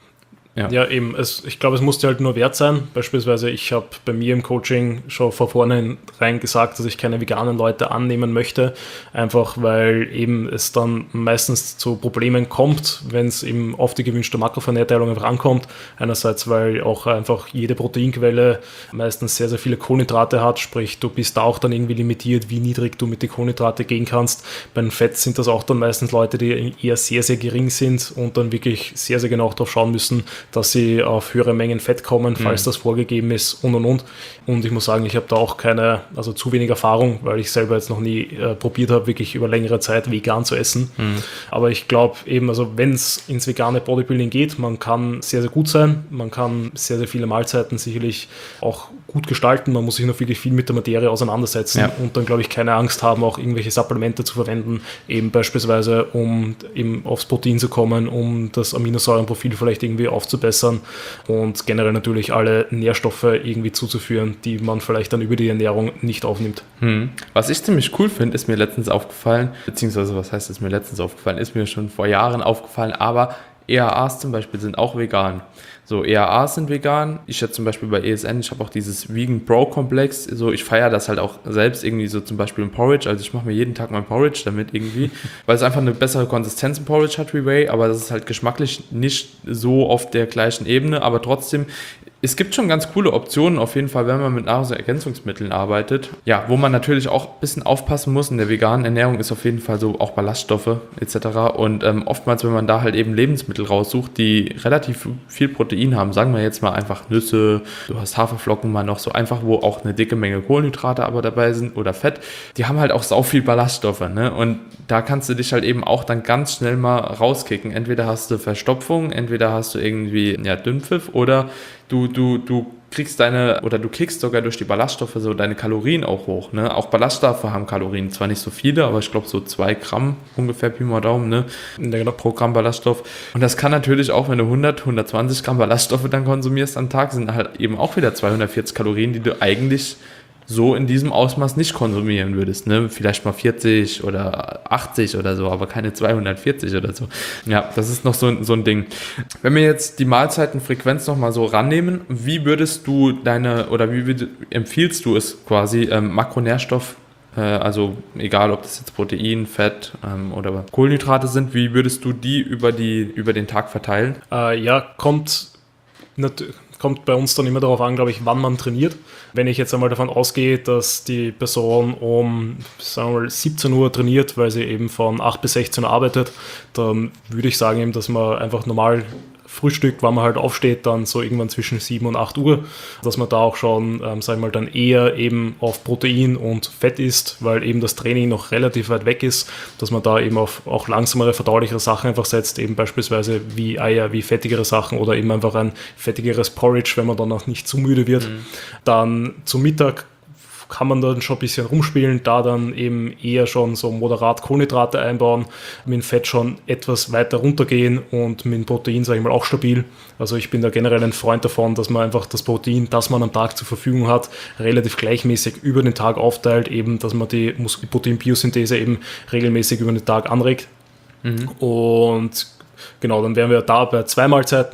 Ja, eben. Ich glaube, es muss dir halt nur wert sein. Beispielsweise, ich habe bei mir im Coaching schon von vornherein gesagt, dass ich keine veganen Leute annehmen möchte. Einfach, weil eben es dann meistens zu Problemen kommt, wenn es eben auf die gewünschte Makroverteilung einfach ankommt. Einerseits, weil auch einfach jede Proteinquelle meistens sehr, sehr viele Kohlenhydrate hat. Sprich, du bist da auch dann irgendwie limitiert, wie niedrig du mit den Kohlenhydraten gehen kannst. Bei den Fett sind das auch dann meistens Leute, die eher sehr, sehr gering sind und dann wirklich sehr, sehr genau darauf schauen müssen, dass sie auf höhere Mengen Fett kommen, falls das vorgegeben ist und. Und ich muss sagen, ich habe da auch zu wenig Erfahrung, weil ich selber jetzt noch nie probiert habe, wirklich über längere Zeit vegan zu essen. Aber ich glaube eben, also wenn es ins vegane Bodybuilding geht, man kann sehr, sehr gut sein, man kann sehr, sehr viele Mahlzeiten sicherlich auch gut gestalten, man muss sich noch wirklich viel mit der Materie auseinandersetzen und dann, glaube ich, keine Angst haben, auch irgendwelche Supplemente zu verwenden, eben beispielsweise, um eben aufs Protein zu kommen, um das Aminosäurenprofil vielleicht irgendwie aufzubessern und generell natürlich alle Nährstoffe irgendwie zuzuführen, die man vielleicht dann über die Ernährung nicht aufnimmt. Was ich ziemlich cool finde, ist mir letztens aufgefallen, beziehungsweise was heißt, ist mir letztens aufgefallen, ist mir schon vor Jahren aufgefallen, aber EAAs zum Beispiel sind auch vegan. So, EAAs sind vegan. Ich jetzt zum Beispiel bei ESN, ich habe auch dieses Vegan Pro Komplex. So, ich feiere das halt auch selbst irgendwie so zum Beispiel im Porridge. Also ich mache mir jeden Tag mein Porridge damit irgendwie, weil es einfach eine bessere Konsistenz im Porridge hat wie Whey, aber das ist halt geschmacklich nicht so auf der gleichen Ebene, aber trotzdem, es gibt schon ganz coole Optionen auf jeden Fall, wenn man mit Nahrungsergänzungsmitteln arbeitet. Ja, wo man natürlich auch ein bisschen aufpassen muss. In der veganen Ernährung ist auf jeden Fall so auch Ballaststoffe etc. Und oftmals, wenn man da halt eben Lebensmittel raussucht, die relativ viel Protein haben, sagen wir jetzt mal einfach Nüsse, du hast Haferflocken mal noch so einfach, wo auch eine dicke Menge Kohlenhydrate aber dabei sind oder Fett, die haben halt auch sau viel Ballaststoffe, ne? Und da kannst du dich halt eben auch dann ganz schnell mal rauskicken. Entweder hast du Verstopfung, entweder hast du irgendwie Dünnpfiff oder du kriegst du kriegst sogar durch die Ballaststoffe so deine Kalorien auch hoch, ne? Auch Ballaststoffe haben Kalorien, zwar nicht so viele, aber ich glaube so 2 Gramm ungefähr, Pi mal Daumen, ne? Pro Gramm Ballaststoff. Und das kann natürlich auch, wenn du 120 Gramm Ballaststoffe dann konsumierst am Tag, sind halt eben auch wieder 240 Kalorien, die du eigentlich so in diesem Ausmaß nicht konsumieren würdest, ne? Vielleicht mal 40 oder 80 oder so, aber keine 240 oder so. Ja, das ist noch so ein Ding. Wenn wir jetzt die Mahlzeitenfrequenz nochmal so rannehmen, wie würdest du empfiehlst du es quasi, Makronährstoff, also egal ob das jetzt Protein, Fett oder Kohlenhydrate sind, wie würdest du die über den Tag verteilen? Kommt bei uns dann immer darauf an, glaube ich, wann man trainiert. Wenn ich jetzt einmal davon ausgehe, dass die Person um, sagen wir mal, 17 Uhr trainiert, weil sie eben von 8 bis 16 Uhr arbeitet, dann würde ich sagen, eben, dass man einfach normal frühstückt, wann man halt aufsteht, dann so irgendwann zwischen 7 und 8 Uhr, dass man da auch schon, sagen wir mal, dann eher eben auf Protein und Fett isst, weil eben das Training noch relativ weit weg ist, dass man da eben auf auch langsamere, verdaulichere Sachen einfach setzt, eben beispielsweise wie Eier, wie fettigere Sachen oder eben einfach ein fettigeres Porridge, wenn man dann auch nicht zu müde wird. Dann zum Mittag kann man dann schon ein bisschen rumspielen, da dann eben eher schon so moderat Kohlenhydrate einbauen, mit dem Fett schon etwas weiter runtergehen und mit dem Protein, sage ich mal, auch stabil. Also ich bin da generell ein Freund davon, dass man einfach das Protein, das man am Tag zur Verfügung hat, relativ gleichmäßig über den Tag aufteilt, eben, dass man die Proteinbiosynthese eben regelmäßig über den Tag anregt. Und genau, dann wären wir da bei 2 Mahlzeiten,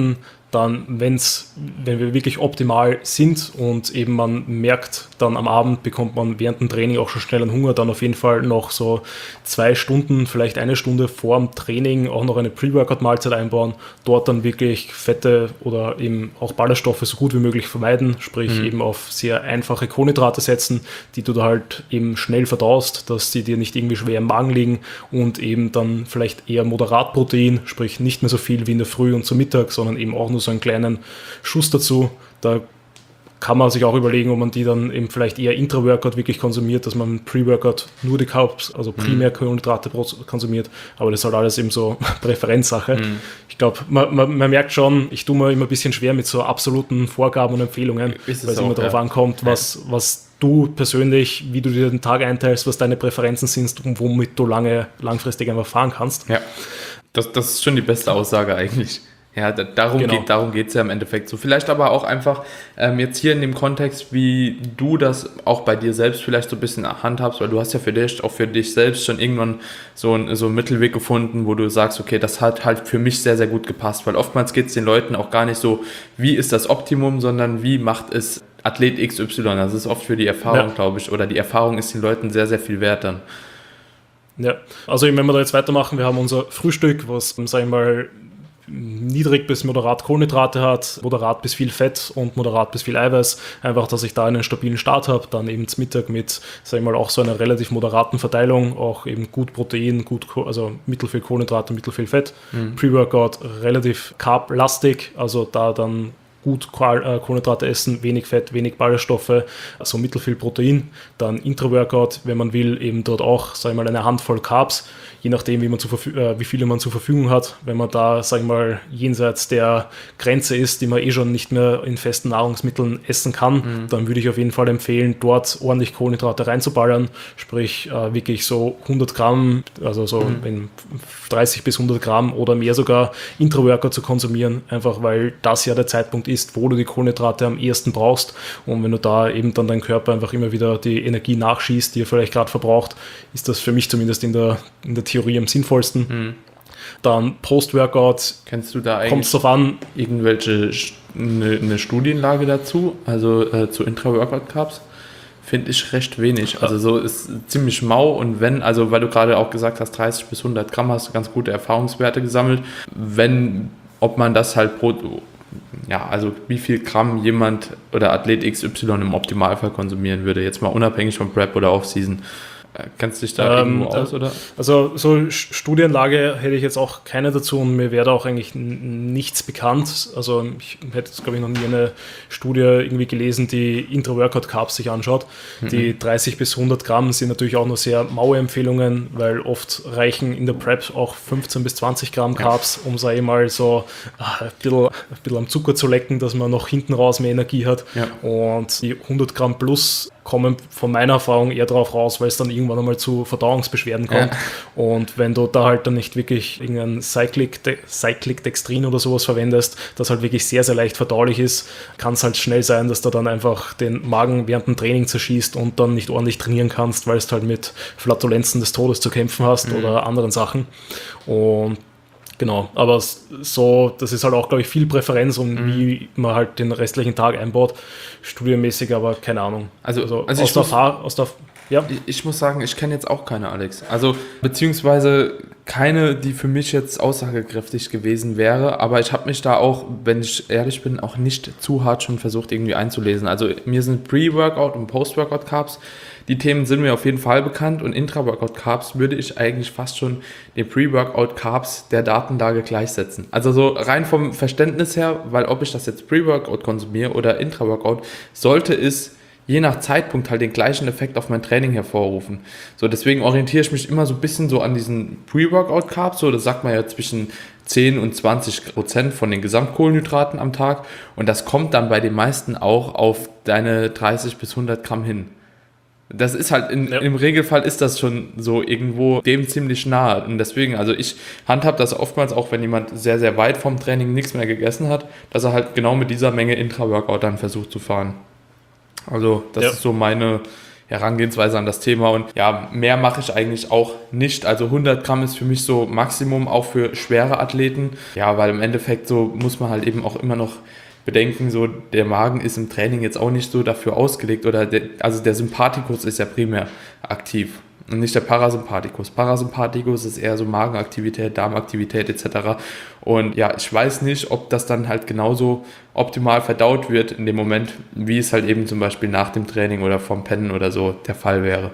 dann, wenn wir wirklich optimal sind und eben man merkt, dann am Abend bekommt man während dem Training auch schon schnell einen Hunger, dann auf jeden Fall noch so 2 Stunden, vielleicht 1 Stunde vor dem Training auch noch eine Pre-Workout-Mahlzeit einbauen, dort dann wirklich Fette oder eben auch Ballaststoffe so gut wie möglich vermeiden, sprich eben auf sehr einfache Kohlenhydrate setzen, die du da halt eben schnell verdaust, dass die dir nicht irgendwie schwer im Magen liegen und eben dann vielleicht eher moderat Protein, sprich nicht mehr so viel wie in der Früh und zum Mittag, sondern eben auch nur so einen kleinen Schuss dazu. Da kann man sich auch überlegen, ob man die dann eben vielleicht eher Intra-Workout wirklich konsumiert, dass man Pre-Workout nur die Carbs, also primär Kohlenhydrate konsumiert, aber das ist halt alles eben so Präferenzsache. Ich glaube, man merkt schon, ich tue mir immer ein bisschen schwer mit so absoluten Vorgaben und Empfehlungen, weil es immer darauf ankommt, was du persönlich, wie du dir den Tag einteilst, was deine Präferenzen sind und womit du langfristig einfach fahren kannst. Ja, das ist schon die beste Aussage eigentlich. Ja, darum geht es ja im Endeffekt so. Vielleicht aber auch einfach jetzt hier in dem Kontext, wie du das auch bei dir selbst vielleicht so ein bisschen handhabst, weil du hast ja für dich selbst schon irgendwann so einen Mittelweg gefunden, wo du sagst, okay, das hat halt für mich sehr, sehr gut gepasst, weil oftmals geht es den Leuten auch gar nicht so, wie ist das Optimum, sondern wie macht es Athlet XY. Das ist oft für die Erfahrung, glaube ich, oder die Erfahrung ist den Leuten sehr, sehr viel wert dann. Ja, also wenn wir da jetzt weitermachen, wir haben unser Frühstück, was, sag ich mal, niedrig bis moderat Kohlenhydrate hat, moderat bis viel Fett und moderat bis viel Eiweiß. Einfach, dass ich da einen stabilen Start habe. Dann eben zum Mittag mit, sag ich mal, auch so einer relativ moderaten Verteilung. Auch eben gut Protein, also mittelfiel Kohlenhydrate, mittelfiel Fett. Pre-Workout relativ carb-lastig, also da dann gut Kohlenhydrate essen, wenig Fett, wenig Ballaststoffe, also mittelfiel Protein. Dann Intra-Workout, wenn man will, eben dort auch, sag ich mal, eine Handvoll Carbs, je nachdem, wie viele man zur Verfügung hat. Wenn man da, sag ich mal, jenseits der Grenze ist, die man schon nicht mehr in festen Nahrungsmitteln essen kann, dann würde ich auf jeden Fall empfehlen, dort ordentlich Kohlenhydrate reinzuballern, sprich wirklich so 100 Gramm, also so in 30 bis 100 Gramm oder mehr sogar Intra-Workout zu konsumieren, einfach weil das ja der Zeitpunkt ist, wo du die Kohlenhydrate am ehesten brauchst, und wenn du da eben dann dein Körper einfach immer wieder die Energie nachschießt, die er vielleicht gerade verbraucht, ist das für mich zumindest in der Theorie am sinnvollsten. Dann Post-Workout. Kennst du da eigentlich drauf an, irgendwelche eine Studienlage dazu, also zu Intra-Workout-Carbs? Finde ich recht wenig. Also so ist ziemlich mau, und wenn, also weil du gerade auch gesagt hast, 30 bis 100 Gramm hast du ganz gute Erfahrungswerte gesammelt, ob man das halt also wie viel Gramm jemand oder Athlet XY im Optimalfall konsumieren würde, jetzt mal unabhängig von Prep oder Off-Season. Kennst du dich da irgendwo aus, oder? Also so Studienlage hätte ich jetzt auch keine dazu, und mir wäre da auch eigentlich nichts bekannt. Also ich hätte jetzt, glaube ich, noch nie eine Studie irgendwie gelesen, die Intra-Workout-Carbs sich anschaut. Die 30 bis 100 Gramm sind natürlich auch nur sehr maue Empfehlungen, weil oft reichen in der Prep auch 15 bis 20 Gramm Carbs, um, sag ich mal, so ein bisschen am Zucker zu lecken, dass man noch hinten raus mehr Energie hat. Ja. Und die 100 Gramm plus kommen von meiner Erfahrung eher drauf raus, weil es dann irgendwann einmal zu Verdauungsbeschwerden kommt. Ja. Und wenn du da halt dann nicht wirklich irgendein Cyclic Dextrin oder sowas verwendest, das halt wirklich sehr, sehr leicht verdaulich ist, kann es halt schnell sein, dass du dann einfach den Magen während dem Training zerschießt und dann nicht ordentlich trainieren kannst, weil du halt mit Flatulenzen des Todes zu kämpfen hast oder anderen Sachen. Und genau, aber so, das ist halt auch, glaube ich, viel Präferenz, und wie man halt den restlichen Tag einbaut, studienmäßig, aber keine Ahnung. Also ich muss sagen, ich kenne jetzt auch keine, Alex. Also, beziehungsweise keine, die für mich jetzt aussagekräftig gewesen wäre, aber ich habe mich da auch, wenn ich ehrlich bin, auch nicht zu hart schon versucht, irgendwie einzulesen. Also, mir sind Pre-Workout und Post-Workout-Carbs, die Themen sind mir auf jeden Fall bekannt, und Intra-Workout-Carbs würde ich eigentlich fast schon den Pre-Workout-Carbs der Datenlage gleichsetzen. Also so rein vom Verständnis her, weil ob ich das jetzt Pre-Workout konsumiere oder Intra-Workout, sollte es je nach Zeitpunkt halt den gleichen Effekt auf mein Training hervorrufen. So, deswegen orientiere ich mich immer so ein bisschen so an diesen Pre-Workout-Carbs, so, das sagt man ja zwischen 10 und 20% von den Gesamtkohlenhydraten am Tag, und das kommt dann bei den meisten auch auf deine 30 bis 100 Gramm hin. Das ist halt, im Regelfall ist das schon so irgendwo dem ziemlich nahe. Und deswegen, also ich handhab das oftmals auch, wenn jemand sehr, sehr weit vom Training nichts mehr gegessen hat, dass er halt genau mit dieser Menge Intra-Workout dann versucht zu fahren. Also das ist so meine Herangehensweise an das Thema. Und ja, mehr mache ich eigentlich auch nicht. Also 100 Gramm ist für mich so Maximum, auch für schwere Athleten. Ja, weil im Endeffekt so muss man halt eben auch immer noch bedenken, so der Magen ist im Training jetzt auch nicht so dafür ausgelegt, oder der Sympathikus ist ja primär aktiv und nicht der Parasympathikus. Parasympathikus ist eher so Magenaktivität, Darmaktivität etc. Und ja, ich weiß nicht, ob das dann halt genauso optimal verdaut wird in dem Moment, wie es halt eben zum Beispiel nach dem Training oder vom Pennen oder so der Fall wäre.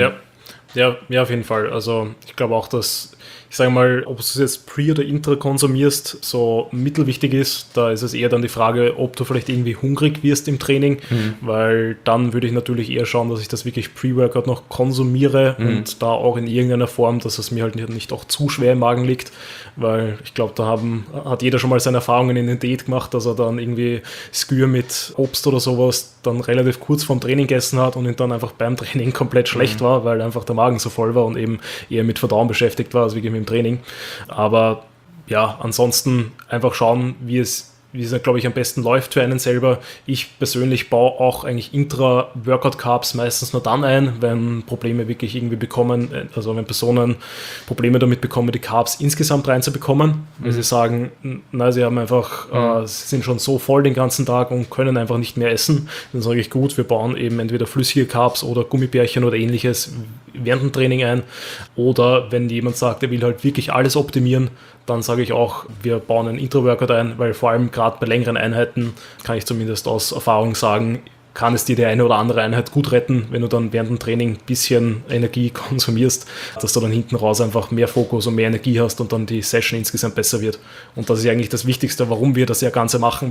Ja, auf jeden Fall. Also ich glaube auch, dass, ich sage mal, ob du es jetzt pre- oder intra konsumierst, so mittelwichtig ist. Da ist es eher dann die Frage, ob du vielleicht irgendwie hungrig wirst im Training, weil dann würde ich natürlich eher schauen, dass ich das wirklich Pre-Workout noch konsumiere und da auch in irgendeiner Form, dass es mir halt nicht auch zu schwer im Magen liegt, weil ich glaube, da hat jeder schon mal seine Erfahrungen in den Diät gemacht, dass er dann irgendwie Skür mit Obst oder sowas dann relativ kurz vorm Training gegessen hat und ihn dann einfach beim Training komplett schlecht war, weil einfach der Magen so voll war und eben eher mit Verdauen beschäftigt war als wirklich mit dem Training. Aber ja, ansonsten einfach schauen, wie es, glaube ich, am besten läuft für einen selber. Ich persönlich baue auch eigentlich Intra-Workout-Carbs meistens nur dann ein, wenn Probleme wirklich irgendwie bekommen, also wenn Personen Probleme damit bekommen, die Carbs insgesamt reinzubekommen, weil sie sagen, na, sie haben einfach, sie sind schon so voll den ganzen Tag und können einfach nicht mehr essen. Dann sage ich, gut, wir bauen eben entweder flüssige Carbs oder Gummibärchen oder ähnliches während dem Training ein. Oder wenn jemand sagt, er will halt wirklich alles optimieren, dann sage ich auch, wir bauen einen Intro-Workout ein, weil vor allem gerade bei längeren Einheiten, kann ich zumindest aus Erfahrung sagen, kann es dir die eine oder andere Einheit gut retten, wenn du dann während dem Training ein bisschen Energie konsumierst, dass du dann hinten raus einfach mehr Fokus und mehr Energie hast und dann die Session insgesamt besser wird. Und das ist eigentlich das Wichtigste, warum wir das ja Ganze machen.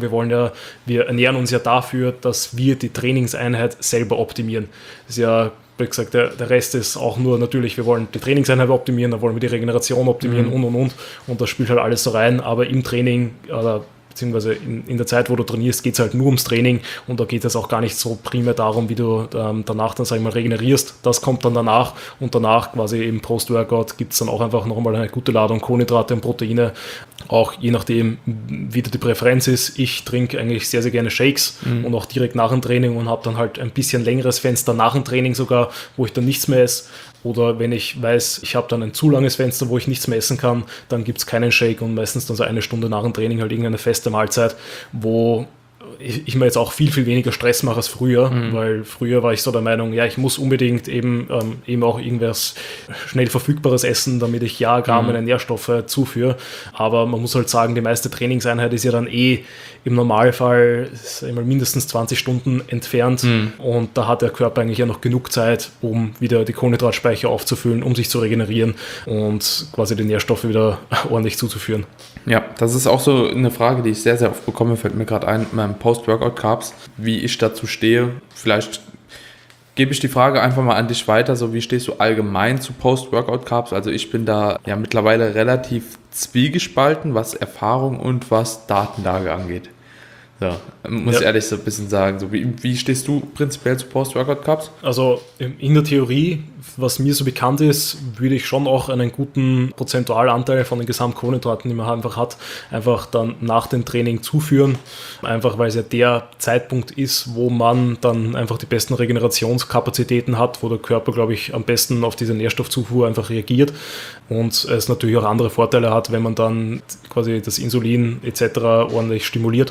Wir ernähren uns ja dafür, dass wir die Trainingseinheit selber optimieren. Das ist ja, wie gesagt, der Rest ist auch nur natürlich, wir wollen die Trainingseinheit optimieren, dann wollen wir die Regeneration optimieren und das spielt halt alles so rein, aber im Training beziehungsweise in der Zeit, wo du trainierst, geht es halt nur ums Training und da geht es auch gar nicht so primär darum, wie du danach dann, sag ich mal, regenerierst. Das kommt dann danach und danach quasi im Post-Workout gibt es dann auch einfach nochmal eine gute Ladung Kohlenhydrate und Proteine, auch je nachdem, wie die Präferenz ist. Ich trinke eigentlich sehr, sehr gerne Shakes und auch direkt nach dem Training und habe dann halt ein bisschen längeres Fenster nach dem Training sogar, wo ich dann nichts mehr esse. Oder wenn ich weiß, ich habe dann ein zu langes Fenster, wo ich nichts mehr essen kann, dann gibt es keinen Shake und meistens dann so eine Stunde nach dem Training halt irgendeine feste Mahlzeit, wo ich mir jetzt auch viel, viel weniger Stress mache als früher, weil früher war ich so der Meinung, ja, ich muss unbedingt eben auch irgendwas schnell Verfügbares essen, damit ich meine Nährstoffe zuführe. Aber man muss halt sagen, die meiste Trainingseinheit ist ja dann im Normalfall mindestens 20 Stunden entfernt und da hat der Körper eigentlich ja noch genug Zeit, um wieder die Kohlenhydratspeicher aufzufüllen, um sich zu regenerieren und quasi die Nährstoffe wieder ordentlich zuzuführen. Ja, das ist auch so eine Frage, die ich sehr, sehr oft bekomme, fällt mir gerade ein, mit meinem Post-Workout-Carbs, wie ich dazu stehe. Vielleicht gebe ich die Frage einfach mal an dich weiter, so wie stehst du allgemein zu Post-Workout-Carbs? Also ich bin da ja mittlerweile relativ zwiegespalten, was Erfahrung und was Datenlage angeht. So, muss ich ehrlich so ein bisschen sagen, so wie stehst du prinzipiell zu Post-Workout-Carbs? Also in der Theorie, was mir so bekannt ist, würde ich schon auch einen guten Prozentualanteil von den Gesamtkohlenhydraten, die man einfach hat, einfach dann nach dem Training zuführen. Einfach weil es ja der Zeitpunkt ist, wo man dann einfach die besten Regenerationskapazitäten hat, wo der Körper, glaube ich, am besten auf diese Nährstoffzufuhr einfach reagiert und es natürlich auch andere Vorteile hat, wenn man dann quasi das Insulin etc. ordentlich stimuliert.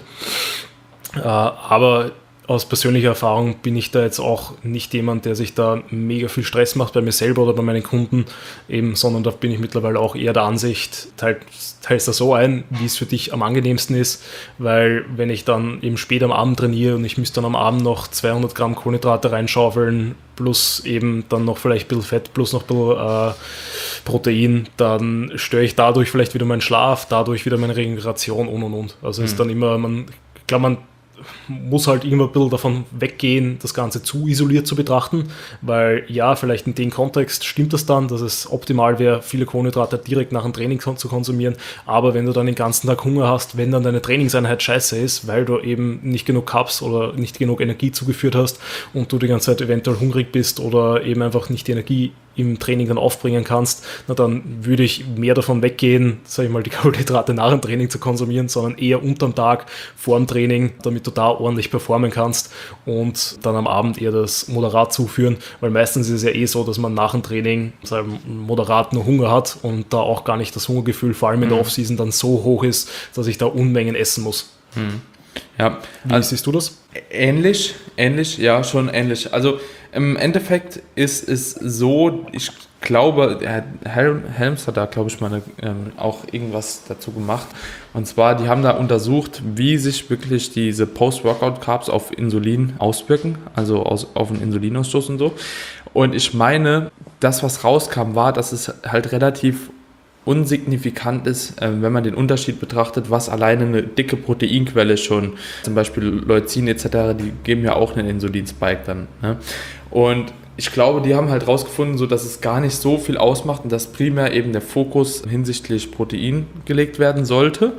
Aber aus persönlicher Erfahrung bin ich da jetzt auch nicht jemand, der sich da mega viel Stress macht bei mir selber oder bei meinen Kunden, eben, sondern da bin ich mittlerweile auch eher der Ansicht, teilst das so ein, wie es für dich am angenehmsten ist, weil wenn ich dann eben spät am Abend trainiere und ich müsste dann am Abend noch 200 Gramm Kohlenhydrate reinschaufeln, plus eben dann noch vielleicht ein bisschen Fett, plus noch ein bisschen Protein, dann störe ich dadurch vielleicht wieder meinen Schlaf, dadurch wieder meine Regeneration und. Also ist dann immer, man muss halt immer ein bisschen davon weggehen, das Ganze zu isoliert zu betrachten, weil ja, vielleicht in dem Kontext stimmt das dann, dass es optimal wäre, viele Kohlenhydrate direkt nach dem Training zu konsumieren, aber wenn du dann den ganzen Tag Hunger hast, wenn dann deine Trainingseinheit scheiße ist, weil du eben nicht genug Carbs oder nicht genug Energie zugeführt hast und du die ganze Zeit eventuell hungrig bist oder eben einfach nicht die Energie im Training dann aufbringen kannst, na, dann würde ich mehr davon weggehen, sage ich mal, die Kohlenhydrate nach dem Training zu konsumieren, sondern eher unterm Tag vor dem Training, damit du da ordentlich performen kannst und dann am Abend eher das moderat zuführen, weil meistens ist es ja so, dass man nach dem Training moderaten Hunger hat und da auch gar nicht das Hungergefühl, vor allem in der Offseason, dann so hoch ist, dass ich da Unmengen essen muss. Ja, wie siehst du das? Ähnlich, ja, schon ähnlich. Also im Endeffekt ist es so, ich glaube, Helms hat da, glaube ich, mal auch irgendwas dazu gemacht. Und zwar, die haben da untersucht, wie sich wirklich diese Post-Workout-Carbs auf Insulin auswirken, also auf den Insulinausstoß und so. Und ich meine, das, was rauskam, war, dass es halt relativ unsignifikant ist, wenn man den Unterschied betrachtet, was alleine eine dicke Proteinquelle schon, zum Beispiel Leucin etc., die geben ja auch einen Insulinspike dann. Ne? Und ich glaube, die haben halt rausgefunden, so dass es gar nicht so viel ausmacht und dass primär eben der Fokus hinsichtlich Protein gelegt werden sollte.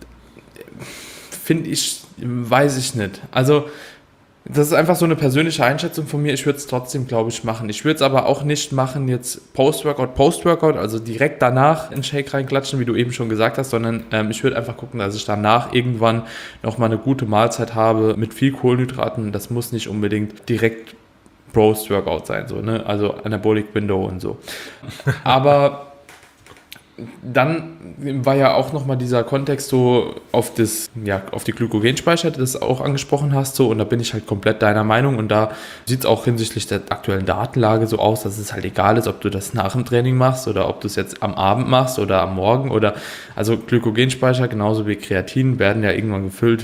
Weiß ich nicht. Also das ist einfach so eine persönliche Einschätzung von mir. Ich würde es trotzdem, glaube ich, machen. Ich würde es aber auch nicht machen jetzt Post-Workout, also direkt danach in Shake reinklatschen, wie du eben schon gesagt hast, sondern ich würde einfach gucken, dass ich danach irgendwann nochmal eine gute Mahlzeit habe mit viel Kohlenhydraten. Das muss nicht unbedingt direkt Post-Workout sein, so, ne? Also Anabolic Window und so. Aber dann war ja auch nochmal dieser Kontext so auf die Glykogenspeicher, das du auch angesprochen hast, so, und da bin ich halt komplett deiner Meinung und da sieht es auch hinsichtlich der aktuellen Datenlage so aus, dass es halt egal ist, ob du das nach dem Training machst oder ob du es jetzt am Abend machst oder am Morgen oder, also Glykogenspeicher genauso wie Kreatin werden ja irgendwann gefüllt,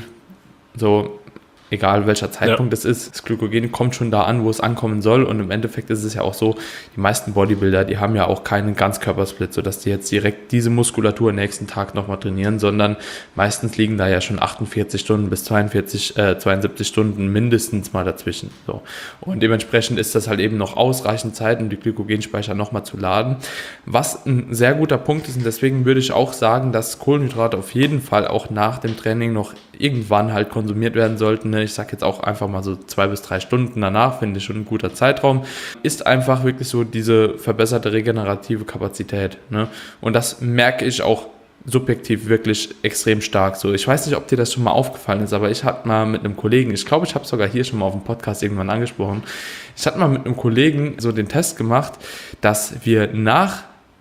so egal welcher Zeitpunkt es ist, das Glykogen kommt schon da an, wo es ankommen soll und im Endeffekt ist es ja auch so, die meisten Bodybuilder, die haben ja auch keinen Ganzkörpersplit, sodass die jetzt direkt diese Muskulatur am nächsten Tag nochmal trainieren, sondern meistens liegen da ja schon 48 Stunden bis 72 Stunden mindestens mal dazwischen. So. Und dementsprechend ist das halt eben noch ausreichend Zeit, um die Glykogenspeicher nochmal zu laden. Was ein sehr guter Punkt ist und deswegen würde ich auch sagen, dass Kohlenhydrate auf jeden Fall auch nach dem Training noch irgendwann halt konsumiert werden sollten. Ich sage jetzt auch einfach mal so 2 bis 3 Stunden danach, finde ich schon ein guter Zeitraum, ist einfach wirklich so diese verbesserte regenerative Kapazität. Ne? Und das merke ich auch subjektiv wirklich extrem stark. So, ich weiß nicht, ob dir das schon mal aufgefallen ist, aber ich hatte mal mit einem Kollegen, ich glaube, ich habe es sogar hier schon mal auf dem Podcast irgendwann angesprochen, ich hatte mal mit einem Kollegen so den Test gemacht, dass wir nach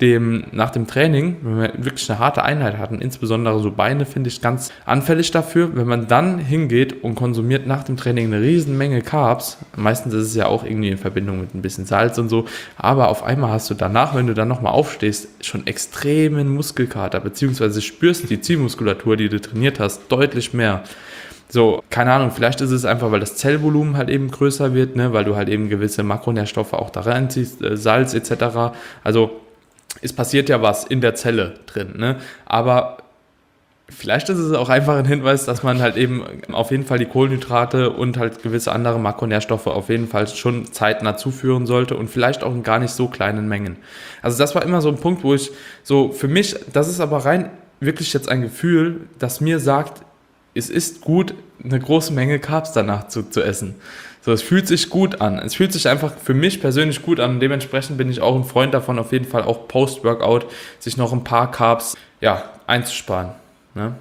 dem Training, wenn wir wirklich eine harte Einheit hatten, insbesondere so Beine, finde ich ganz anfällig dafür, wenn man dann hingeht und konsumiert nach dem Training eine riesen Menge Carbs, meistens ist es ja auch irgendwie in Verbindung mit ein bisschen Salz und so, aber auf einmal hast du danach, wenn du dann nochmal aufstehst, schon extremen Muskelkater, beziehungsweise spürst die Zielmuskulatur, die du trainiert hast, deutlich mehr. So, keine Ahnung, vielleicht ist es einfach, weil das Zellvolumen halt eben größer wird, ne, weil du halt eben gewisse Makronährstoffe auch da reinziehst, Salz etc., also es passiert ja was in der Zelle drin, ne? Aber vielleicht ist es auch einfach ein Hinweis, dass man halt eben auf jeden Fall die Kohlenhydrate und halt gewisse andere Makronährstoffe auf jeden Fall schon zeitnah zuführen sollte und vielleicht auch in gar nicht so kleinen Mengen. Also das war immer so ein Punkt, wo ich so für mich, das ist aber rein wirklich jetzt ein Gefühl, das mir sagt, es ist gut, eine große Menge Carbs danach zu essen. So, es fühlt sich gut an. Es fühlt sich einfach für mich persönlich gut an und dementsprechend bin ich auch ein Freund davon, auf jeden Fall auch Post-Workout sich noch ein paar Carbs einzusparen. Ne?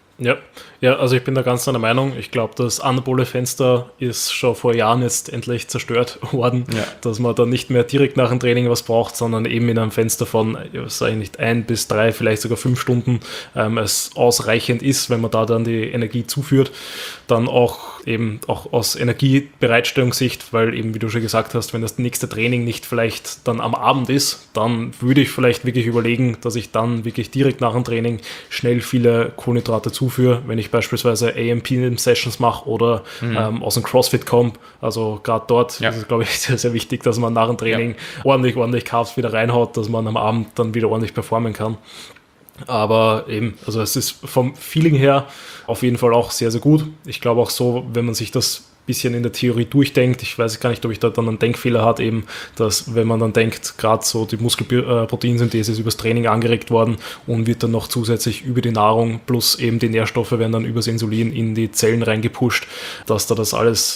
Ja, also ich bin da ganz deiner Meinung. Ich glaube, das Anabole-Fenster ist schon vor Jahren jetzt endlich zerstört worden, dass man dann nicht mehr direkt nach dem Training was braucht, sondern eben in einem Fenster von, sage ich nicht, 1 bis 3, vielleicht sogar 5 Stunden es ausreichend ist, wenn man da dann die Energie zuführt. Dann auch aus Energiebereitstellungssicht, weil eben, wie du schon gesagt hast, wenn das nächste Training nicht vielleicht dann am Abend ist, dann würde ich vielleicht wirklich überlegen, dass ich dann wirklich direkt nach dem Training schnell viele Kohlenhydrate zuführe, wenn ich beispielsweise AMP-Sessions mache oder aus dem CrossFit komme. Also gerade dort ist es, glaube ich, sehr, sehr wichtig, dass man nach dem Training ordentlich Carbs wieder reinhaut, dass man am Abend dann wieder ordentlich performen kann. Aber eben, also es ist vom Feeling her auf jeden Fall auch sehr, sehr gut. Ich glaube auch so, wenn man sich das bisschen in der Theorie durchdenkt, ich weiß gar nicht, ob ich da dann einen Denkfehler hat, eben, dass wenn man dann denkt, gerade so die Muskelproteinsynthese ist übers Training angeregt worden und wird dann noch zusätzlich über die Nahrung plus eben die Nährstoffe werden dann übers Insulin in die Zellen reingepusht, dass da das alles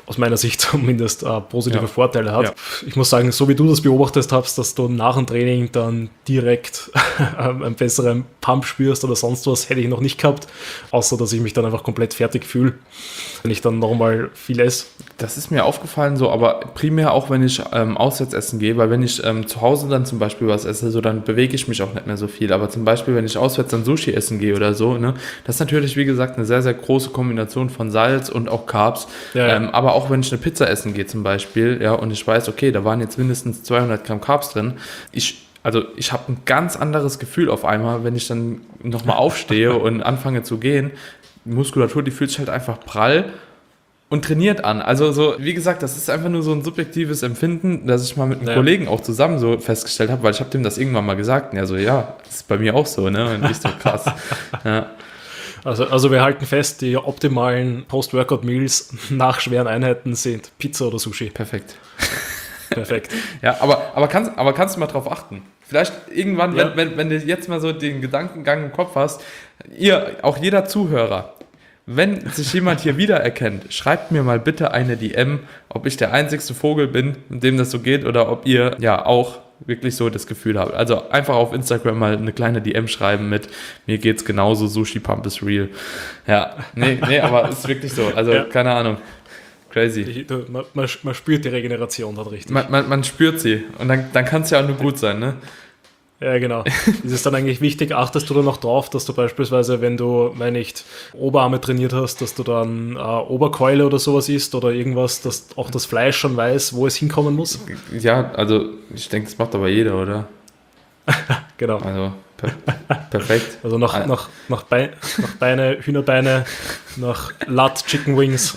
aus meiner Sicht zumindest positive Ja. Vorteile hat. Ja. Ich muss sagen, so wie du das beobachtet hast, dass du nach dem Training dann direkt einen besseren Pump spürst oder sonst was, hätte ich noch nicht gehabt, außer dass ich mich dann einfach komplett fertig fühle, wenn ich dann nochmal viel esse. Das ist mir aufgefallen so, aber primär auch, wenn ich auswärts essen gehe, weil wenn ich zu Hause dann zum Beispiel was esse, so dann bewege ich mich auch nicht mehr so viel. Aber zum Beispiel, wenn ich auswärts dann Sushi essen gehe oder so, ne, das ist natürlich, wie gesagt, eine sehr, sehr große Kombination von Salz und auch Carbs. Ja. Aber auch wenn ich eine Pizza essen gehe zum Beispiel, ja, und ich weiß, okay, da waren jetzt mindestens 200 Gramm Carbs drin, ich habe ein ganz anderes Gefühl auf einmal, wenn ich dann nochmal aufstehe und anfange zu gehen. Die Muskulatur, die fühlt sich halt einfach prall und trainiert an. Also so, wie gesagt, das ist einfach nur so ein subjektives Empfinden, das ich mal mit einem Kollegen auch zusammen so festgestellt habe, weil ich habe dem das irgendwann mal gesagt und er so, ja, das ist bei mir auch so, ne? Und ich so, krass. Ja. Also wir halten fest, die optimalen Post-Workout-Meals nach schweren Einheiten sind Pizza oder Sushi. Perfekt. Perfekt. Ja, aber kannst du mal drauf achten? Vielleicht irgendwann, Ja. wenn du jetzt mal so den Gedankengang im Kopf hast, auch jeder Zuhörer, wenn sich jemand hier wiedererkennt, schreibt mir mal bitte eine DM, ob ich der einzigste Vogel bin, mit dem das so geht, oder ob ihr ja auch wirklich so das Gefühl habt. Also einfach auf Instagram mal eine kleine DM schreiben mit, mir geht's genauso, Sushi Pump is real. Ja, nee, aber ist wirklich so. Also, keine Ahnung. Crazy. Man spürt die Regeneration dort richtig. Man spürt sie. Und dann kann es ja auch nur gut sein, ne? Ja, genau. Ist es dann eigentlich wichtig, achtest du dann noch drauf, dass du beispielsweise, wenn du, Oberarme trainiert hast, dass du dann Oberkeule oder sowas isst oder irgendwas, dass auch das Fleisch schon weiß, wo es hinkommen muss? Ja, also ich denke, das macht aber jeder, oder? Genau. Also perfekt. Also nach Beine, Hühnerbeine, nach Lat Chicken Wings,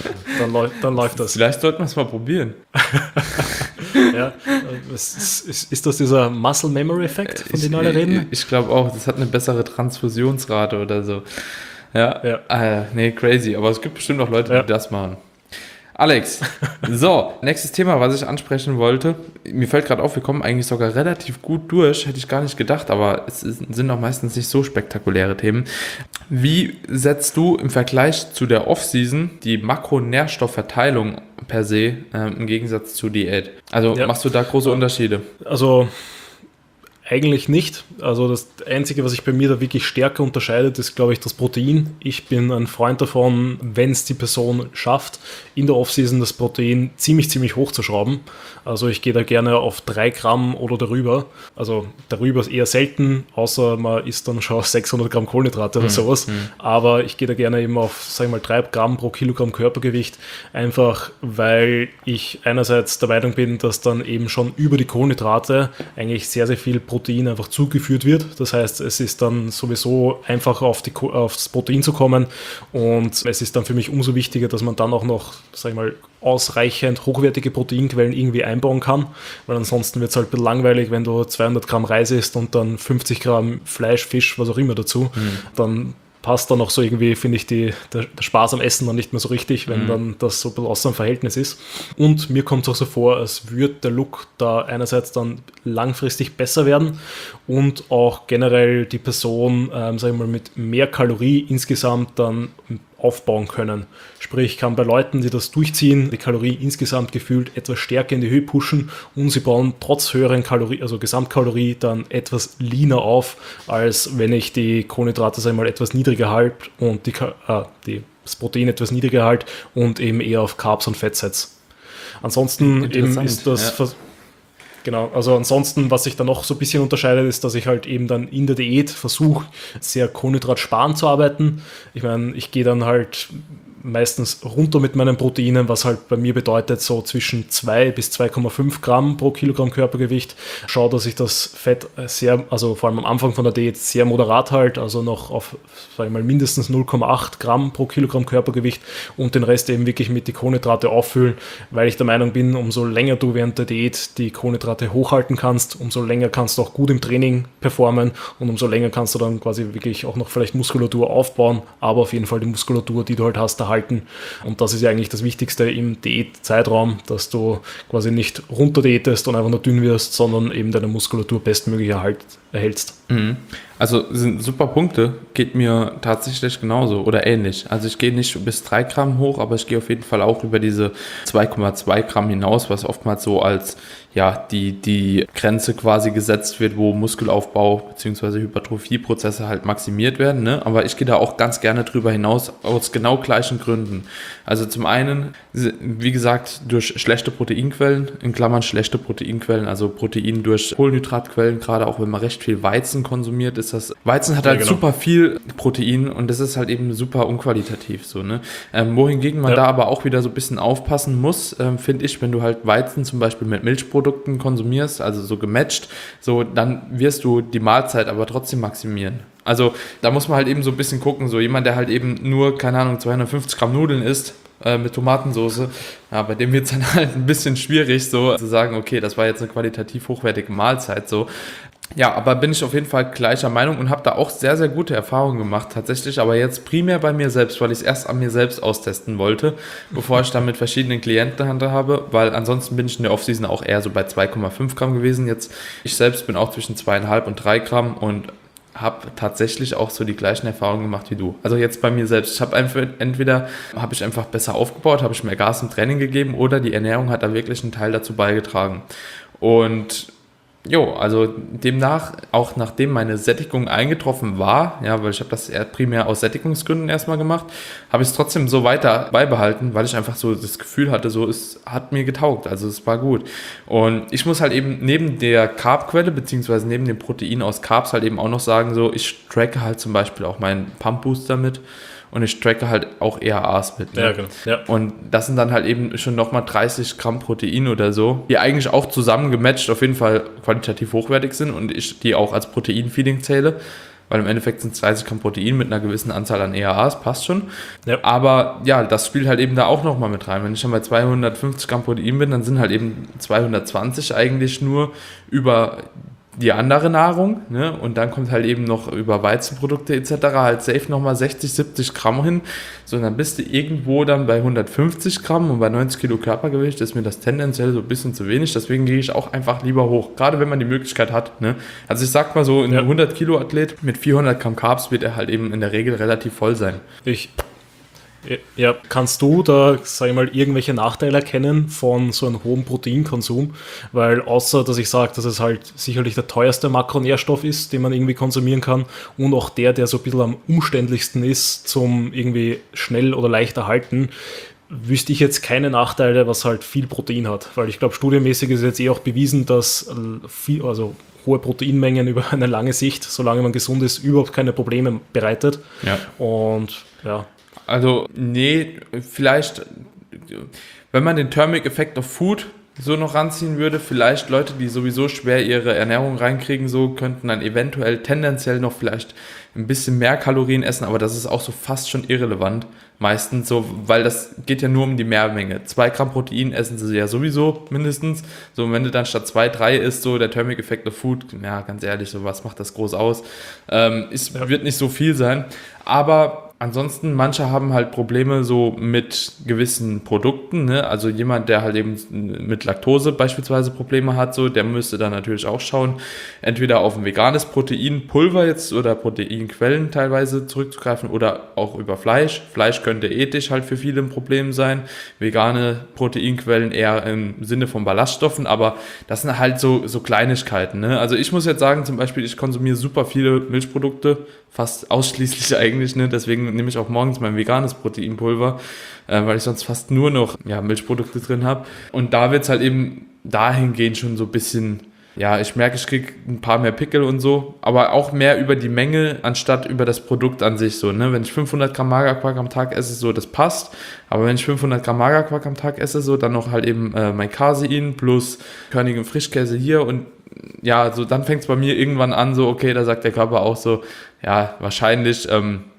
dann läuft das. Vielleicht sollten wir es mal probieren. Ja, ist das dieser Muscle Memory Effekt, von dem alle reden? Ich glaube auch, das hat eine bessere Transfusionsrate oder so. Ja. Nee, crazy. Aber es gibt bestimmt auch Leute, die das machen. Alex, so, nächstes Thema, was ich ansprechen wollte. Mir fällt gerade auf, wir kommen eigentlich sogar relativ gut durch, hätte ich gar nicht gedacht, aber es sind auch meistens nicht so spektakuläre Themen. Wie setzt du im Vergleich zu der Off-Season die Makronährstoffverteilung per se im Gegensatz zur Diät? Also machst du da große Unterschiede? Also eigentlich nicht. Also das Einzige, was sich bei mir da wirklich stärker unterscheidet, ist, glaube ich, das Protein. Ich bin ein Freund davon, wenn es die Person schafft, in der Offseason das Protein ziemlich hochzuschrauben. Also ich gehe da gerne auf 3 Gramm oder darüber. Also darüber ist eher selten, außer man isst dann schon 600 Gramm Kohlenhydrate oder sowas. Aber ich gehe da gerne eben auf, sag ich mal, 3 Gramm pro Kilogramm Körpergewicht. Einfach, weil ich einerseits der Meinung bin, dass dann eben schon über die Kohlenhydrate eigentlich sehr viel Protein einfach zugeführt wird. Das heißt, es ist dann sowieso einfacher aufs Protein zu kommen und es ist dann für mich umso wichtiger, dass man dann auch noch, sag ich mal, ausreichend hochwertige Proteinquellen irgendwie einbauen kann, weil ansonsten wird es halt ein bisschen langweilig, wenn du 200 Gramm Reis isst und dann 50 Gramm Fleisch, Fisch, was auch immer dazu, dann passt dann auch so irgendwie, finde ich, der Spaß am Essen dann nicht mehr so richtig, wenn dann das so ein bisschen außer dem Verhältnis ist. Und mir kommt es auch so vor, als würde der Look da einerseits dann langfristig besser werden und auch generell die Person, sag ich mal, mit mehr Kalorie insgesamt dann aufbauen können. Sprich, kann bei Leuten, die das durchziehen, die Kalorie insgesamt gefühlt etwas stärker in die Höhe pushen und sie bauen trotz höheren Kalorie, also Gesamtkalorie, dann etwas leaner auf, als wenn ich die Kohlenhydrate, sag ich mal, etwas niedriger halte und das Protein etwas niedriger halte und eben eher auf Carbs und Fett setze. Ansonsten eben ist das... Ja. Genau, also ansonsten, was sich dann noch so ein bisschen unterscheidet, ist, dass ich halt eben dann in der Diät versuche, sehr kohlenhydratsparend zu arbeiten. Ich meine, ich gehe dann halt meistens runter mit meinen Proteinen, was halt bei mir bedeutet, so zwischen 2 bis 2,5 Gramm pro Kilogramm Körpergewicht. Schaue, dass ich das Fett also vor allem am Anfang von der Diät sehr moderat halte, also noch auf, sag ich mal, mindestens 0,8 Gramm pro Kilogramm Körpergewicht und den Rest eben wirklich mit die Kohlenhydrate auffüllen, weil ich der Meinung bin, umso länger du während der Diät die Kohlenhydrate hochhalten kannst, umso länger kannst du auch gut im Training performen und umso länger kannst du dann quasi wirklich auch noch vielleicht Muskulatur aufbauen, aber auf jeden Fall die Muskulatur, die du halt hast, erhalten halten. Und das ist ja eigentlich das Wichtigste im Diätzeitraum, dass du quasi nicht runterdiätest und einfach nur dünn wirst, sondern eben deine Muskulatur bestmöglich erhältst. Also sind super Punkte, geht mir tatsächlich genauso oder ähnlich. Also ich gehe nicht bis 3 Gramm hoch, aber ich gehe auf jeden Fall auch über diese 2,2 Gramm hinaus, was oftmals so als die Grenze quasi gesetzt wird, wo Muskelaufbau bzw. Hypertrophieprozesse halt maximiert werden. Ne? Aber ich gehe da auch ganz gerne drüber hinaus, aus genau gleichen Gründen. Also zum einen, wie gesagt, durch schlechte Proteinquellen, in Klammern schlechte Proteinquellen, also Protein durch Kohlenhydratquellen, gerade auch wenn man recht viel Weizen konsumiert, ist das, Weizen hat halt super viel Protein und das ist halt eben super unqualitativ so, ne? Wohingegen man da aber auch wieder so ein bisschen aufpassen muss, finde ich, wenn du halt Weizen zum Beispiel mit Milchprodukten konsumierst, also so gematcht, so dann wirst du die Mahlzeit aber trotzdem maximieren. Also da muss man halt eben so ein bisschen gucken, so jemand, der halt eben nur, keine Ahnung, 250 Gramm Nudeln isst, mit Tomatensauce, ja, bei dem wird es dann halt ein bisschen schwierig, so zu sagen, okay, das war jetzt eine qualitativ hochwertige Mahlzeit, so. Ja, aber bin ich auf jeden Fall gleicher Meinung und habe da auch sehr, sehr gute Erfahrungen gemacht, tatsächlich, aber jetzt primär bei mir selbst, weil ich es erst an mir selbst austesten wollte, bevor ich dann mit verschiedenen Klienten handhabe, weil ansonsten bin ich in der Offseason auch eher so bei 2,5 Gramm gewesen. Jetzt, ich selbst bin auch zwischen 2,5 und 3 Gramm und habe tatsächlich auch so die gleichen Erfahrungen gemacht wie du. Also jetzt bei mir selbst. Ich habe entweder habe ich einfach besser aufgebaut, habe ich mehr Gas im Training gegeben oder die Ernährung hat da wirklich einen Teil dazu beigetragen. Und also demnach, auch nachdem meine Sättigung eingetroffen war, ja, weil ich habe das eher primär aus Sättigungsgründen erstmal gemacht, habe ich es trotzdem so weiter beibehalten, weil ich einfach so das Gefühl hatte, so es hat mir getaugt, also es war gut. Und ich muss halt eben neben der Carbquelle, beziehungsweise neben dem Protein aus Carbs halt eben auch noch sagen, so ich tracke halt zum Beispiel auch meinen Pump Booster mit. Und ich tracke halt auch ERAs mit. Ne? Ja, genau. Ja. Und das sind dann halt eben schon nochmal 30 Gramm Protein oder so, die eigentlich auch zusammen gematcht auf jeden Fall qualitativ hochwertig sind und ich die auch als Protein-Feeding zähle, weil im Endeffekt sind es 30 Gramm Protein mit einer gewissen Anzahl an ERAs, passt schon. Ja. Aber ja, das spielt halt eben da auch nochmal mit rein. Wenn ich dann bei 250 Gramm Protein bin, dann sind halt eben 220 eigentlich nur über die andere Nahrung, ne? Und dann kommt halt eben noch über Weizenprodukte etc. halt safe nochmal 60, 70 Gramm hin, so und dann bist du irgendwo dann bei 150 Gramm und bei 90 Kilo Körpergewicht ist mir das tendenziell so ein bisschen zu wenig, deswegen gehe ich auch einfach lieber hoch, gerade wenn man die Möglichkeit hat, ne? Also ich sag mal so, ein 100 Kilo Athlet mit 400 Gramm Carbs wird er halt eben in der Regel relativ voll sein. Ja, kannst du da, sag ich mal, irgendwelche Nachteile erkennen von so einem hohen Proteinkonsum? Weil außer, dass ich sage, dass es halt sicherlich der teuerste Makronährstoff ist, den man irgendwie konsumieren kann und auch der so ein bisschen am umständlichsten ist zum irgendwie schnell oder leicht erhalten, wüsste ich jetzt keine Nachteile, was halt viel Protein hat. Weil ich glaube, studienmäßig ist jetzt auch bewiesen, dass hohe Proteinmengen über eine lange Sicht, solange man gesund ist, überhaupt keine Probleme bereitet. Ja. Und ja. Also, nee, vielleicht, wenn man den Thermic Effect of Food so noch ranziehen würde, vielleicht Leute, die sowieso schwer ihre Ernährung reinkriegen, so könnten dann eventuell tendenziell noch vielleicht ein bisschen mehr Kalorien essen, aber das ist auch so fast schon irrelevant, meistens so, weil das geht ja nur um die Mehrmenge. 2 Gramm Protein essen sie ja sowieso mindestens, so und wenn du dann statt 2, 3 isst, so der Thermic Effect of Food, ja, ganz ehrlich, so was macht das groß aus, wird nicht so viel sein, aber ansonsten, manche haben halt Probleme so mit gewissen Produkten, ne? Also jemand, der halt eben mit Laktose beispielsweise Probleme hat, so, der müsste dann natürlich auch schauen, entweder auf ein veganes Proteinpulver jetzt oder Proteinquellen teilweise zurückzugreifen oder auch über Fleisch. Fleisch könnte ethisch halt für viele ein Problem sein, vegane Proteinquellen eher im Sinne von Ballaststoffen, aber das sind halt so Kleinigkeiten, ne? Also ich muss jetzt sagen, zum Beispiel, ich konsumiere super viele Milchprodukte, fast ausschließlich eigentlich, ne? Deswegen nehme ich auch morgens mein veganes Proteinpulver, weil ich sonst fast nur noch Milchprodukte drin habe. Und da wird es halt eben dahingehend schon so ein bisschen, ja, ich merke, ich kriege ein paar mehr Pickel und so, aber auch mehr über die Menge, anstatt über das Produkt an sich so, ne? Wenn ich 500 Gramm Magerquark am Tag esse, so, das passt, aber wenn ich 500 Gramm Magerquark am Tag esse, so, dann noch halt eben mein Casein plus körnigen Frischkäse hier und ja, so dann fängt es bei mir irgendwann an, so, okay, da sagt der Körper auch so, ja, wahrscheinlich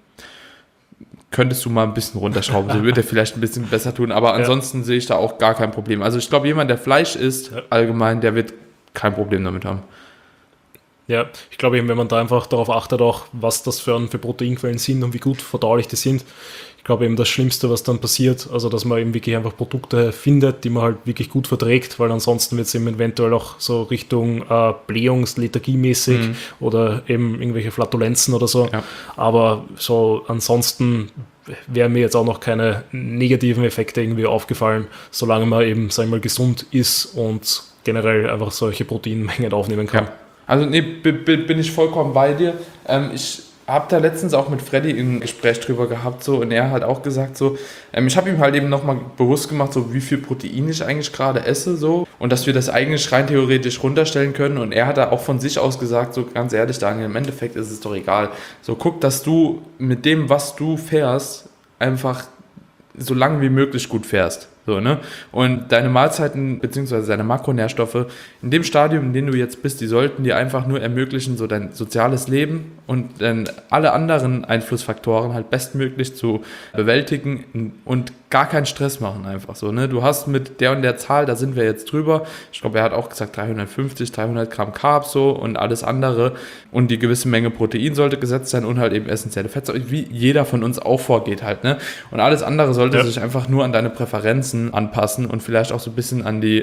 könntest du mal ein bisschen runterschrauben, so wird er vielleicht ein bisschen besser tun, aber ansonsten sehe ich da auch gar kein Problem. Also ich glaube, jemand, der Fleisch isst, allgemein, der wird kein Problem damit haben. Ja, ich glaube eben, wenn man da einfach darauf achtet, auch was das für Proteinquellen sind und wie gut verdaulich die sind. Ich glaube eben das Schlimmste, was dann passiert, also dass man eben wirklich einfach Produkte findet, die man halt wirklich gut verträgt, weil ansonsten wird es eben eventuell auch so Richtung Blähungslethargie-mäßig oder eben irgendwelche Flatulenzen oder so. Ja. Aber so ansonsten wären mir jetzt auch noch keine negativen Effekte irgendwie aufgefallen, solange man eben, sagen wir mal, gesund ist und generell einfach solche Proteinmengen aufnehmen kann. Ja. Also nee, bin ich vollkommen bei dir. Ich habe da letztens auch mit Freddy ein Gespräch drüber gehabt so, und er hat auch gesagt so, ich habe ihm halt eben nochmal bewusst gemacht, so wie viel Protein ich eigentlich gerade esse so, und dass wir das eigentlich rein theoretisch runterstellen können, und er hat da auch von sich aus gesagt, so ganz ehrlich, Daniel, im Endeffekt ist es doch egal. So guck, dass du mit dem, was du fährst, einfach so lange wie möglich gut fährst. So, ne? Und deine Mahlzeiten bzw. deine Makronährstoffe in dem Stadium, in dem du jetzt bist, die sollten dir einfach nur ermöglichen, so dein soziales Leben und dann alle anderen Einflussfaktoren halt bestmöglich zu bewältigen und gar keinen Stress machen einfach so. Ne? Du hast mit der und der Zahl, da sind wir jetzt drüber, ich glaube, er hat auch gesagt 350, 300 Gramm Carbs so und alles andere, und die gewisse Menge Protein sollte gesetzt sein und halt eben essentielle Fettsäuren, wie jeder von uns auch vorgeht halt. Ne? Und alles andere sollte sich einfach nur an deine Präferenzen anpassen und vielleicht auch so ein bisschen an die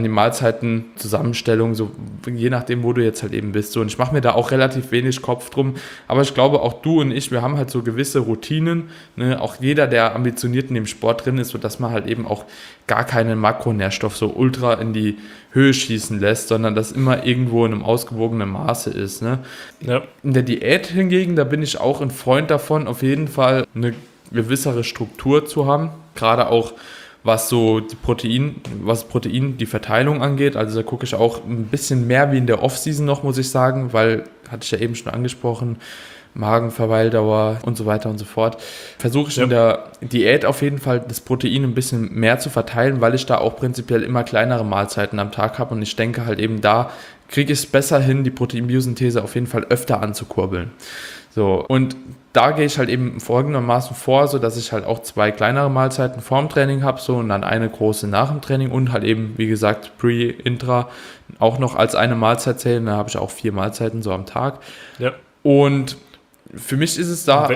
Mahlzeitenzusammenstellung, so je nachdem, wo du jetzt halt eben bist. So, und ich mache mir da auch relativ wenig Kopf drum, aber ich glaube, auch du und ich, wir haben halt so gewisse Routinen, ne? Auch jeder, der ambitioniert in dem Sport drin ist, sodass man halt eben auch gar keinen Makronährstoff so ultra in die Höhe schießen lässt, sondern das immer irgendwo in einem ausgewogenen Maße ist. Ne? Ja. In der Diät hingegen, da bin ich auch ein Freund davon, auf jeden Fall eine gewissere Struktur zu haben, gerade auch was so Protein, die Verteilung angeht. Also da gucke ich auch ein bisschen mehr wie in der Off-Season noch, muss ich sagen, weil, hatte ich ja eben schon angesprochen, Magenverweildauer und so weiter und so fort. Versuche ich in der Diät auf jeden Fall das Protein ein bisschen mehr zu verteilen, weil ich da auch prinzipiell immer kleinere Mahlzeiten am Tag habe, und ich denke halt eben, da kriege ich es besser hin, die Proteinbiosynthese auf jeden Fall öfter anzukurbeln. So, und da gehe ich halt eben folgendermaßen vor, so dass ich halt auch 2 kleinere Mahlzeiten vorm Training habe, so, und dann eine große nach dem Training und halt eben, wie gesagt, Pre-Intra auch noch als eine Mahlzeit zählen. Da habe ich auch 4 Mahlzeiten so am Tag. Ja. Und für mich ist es da,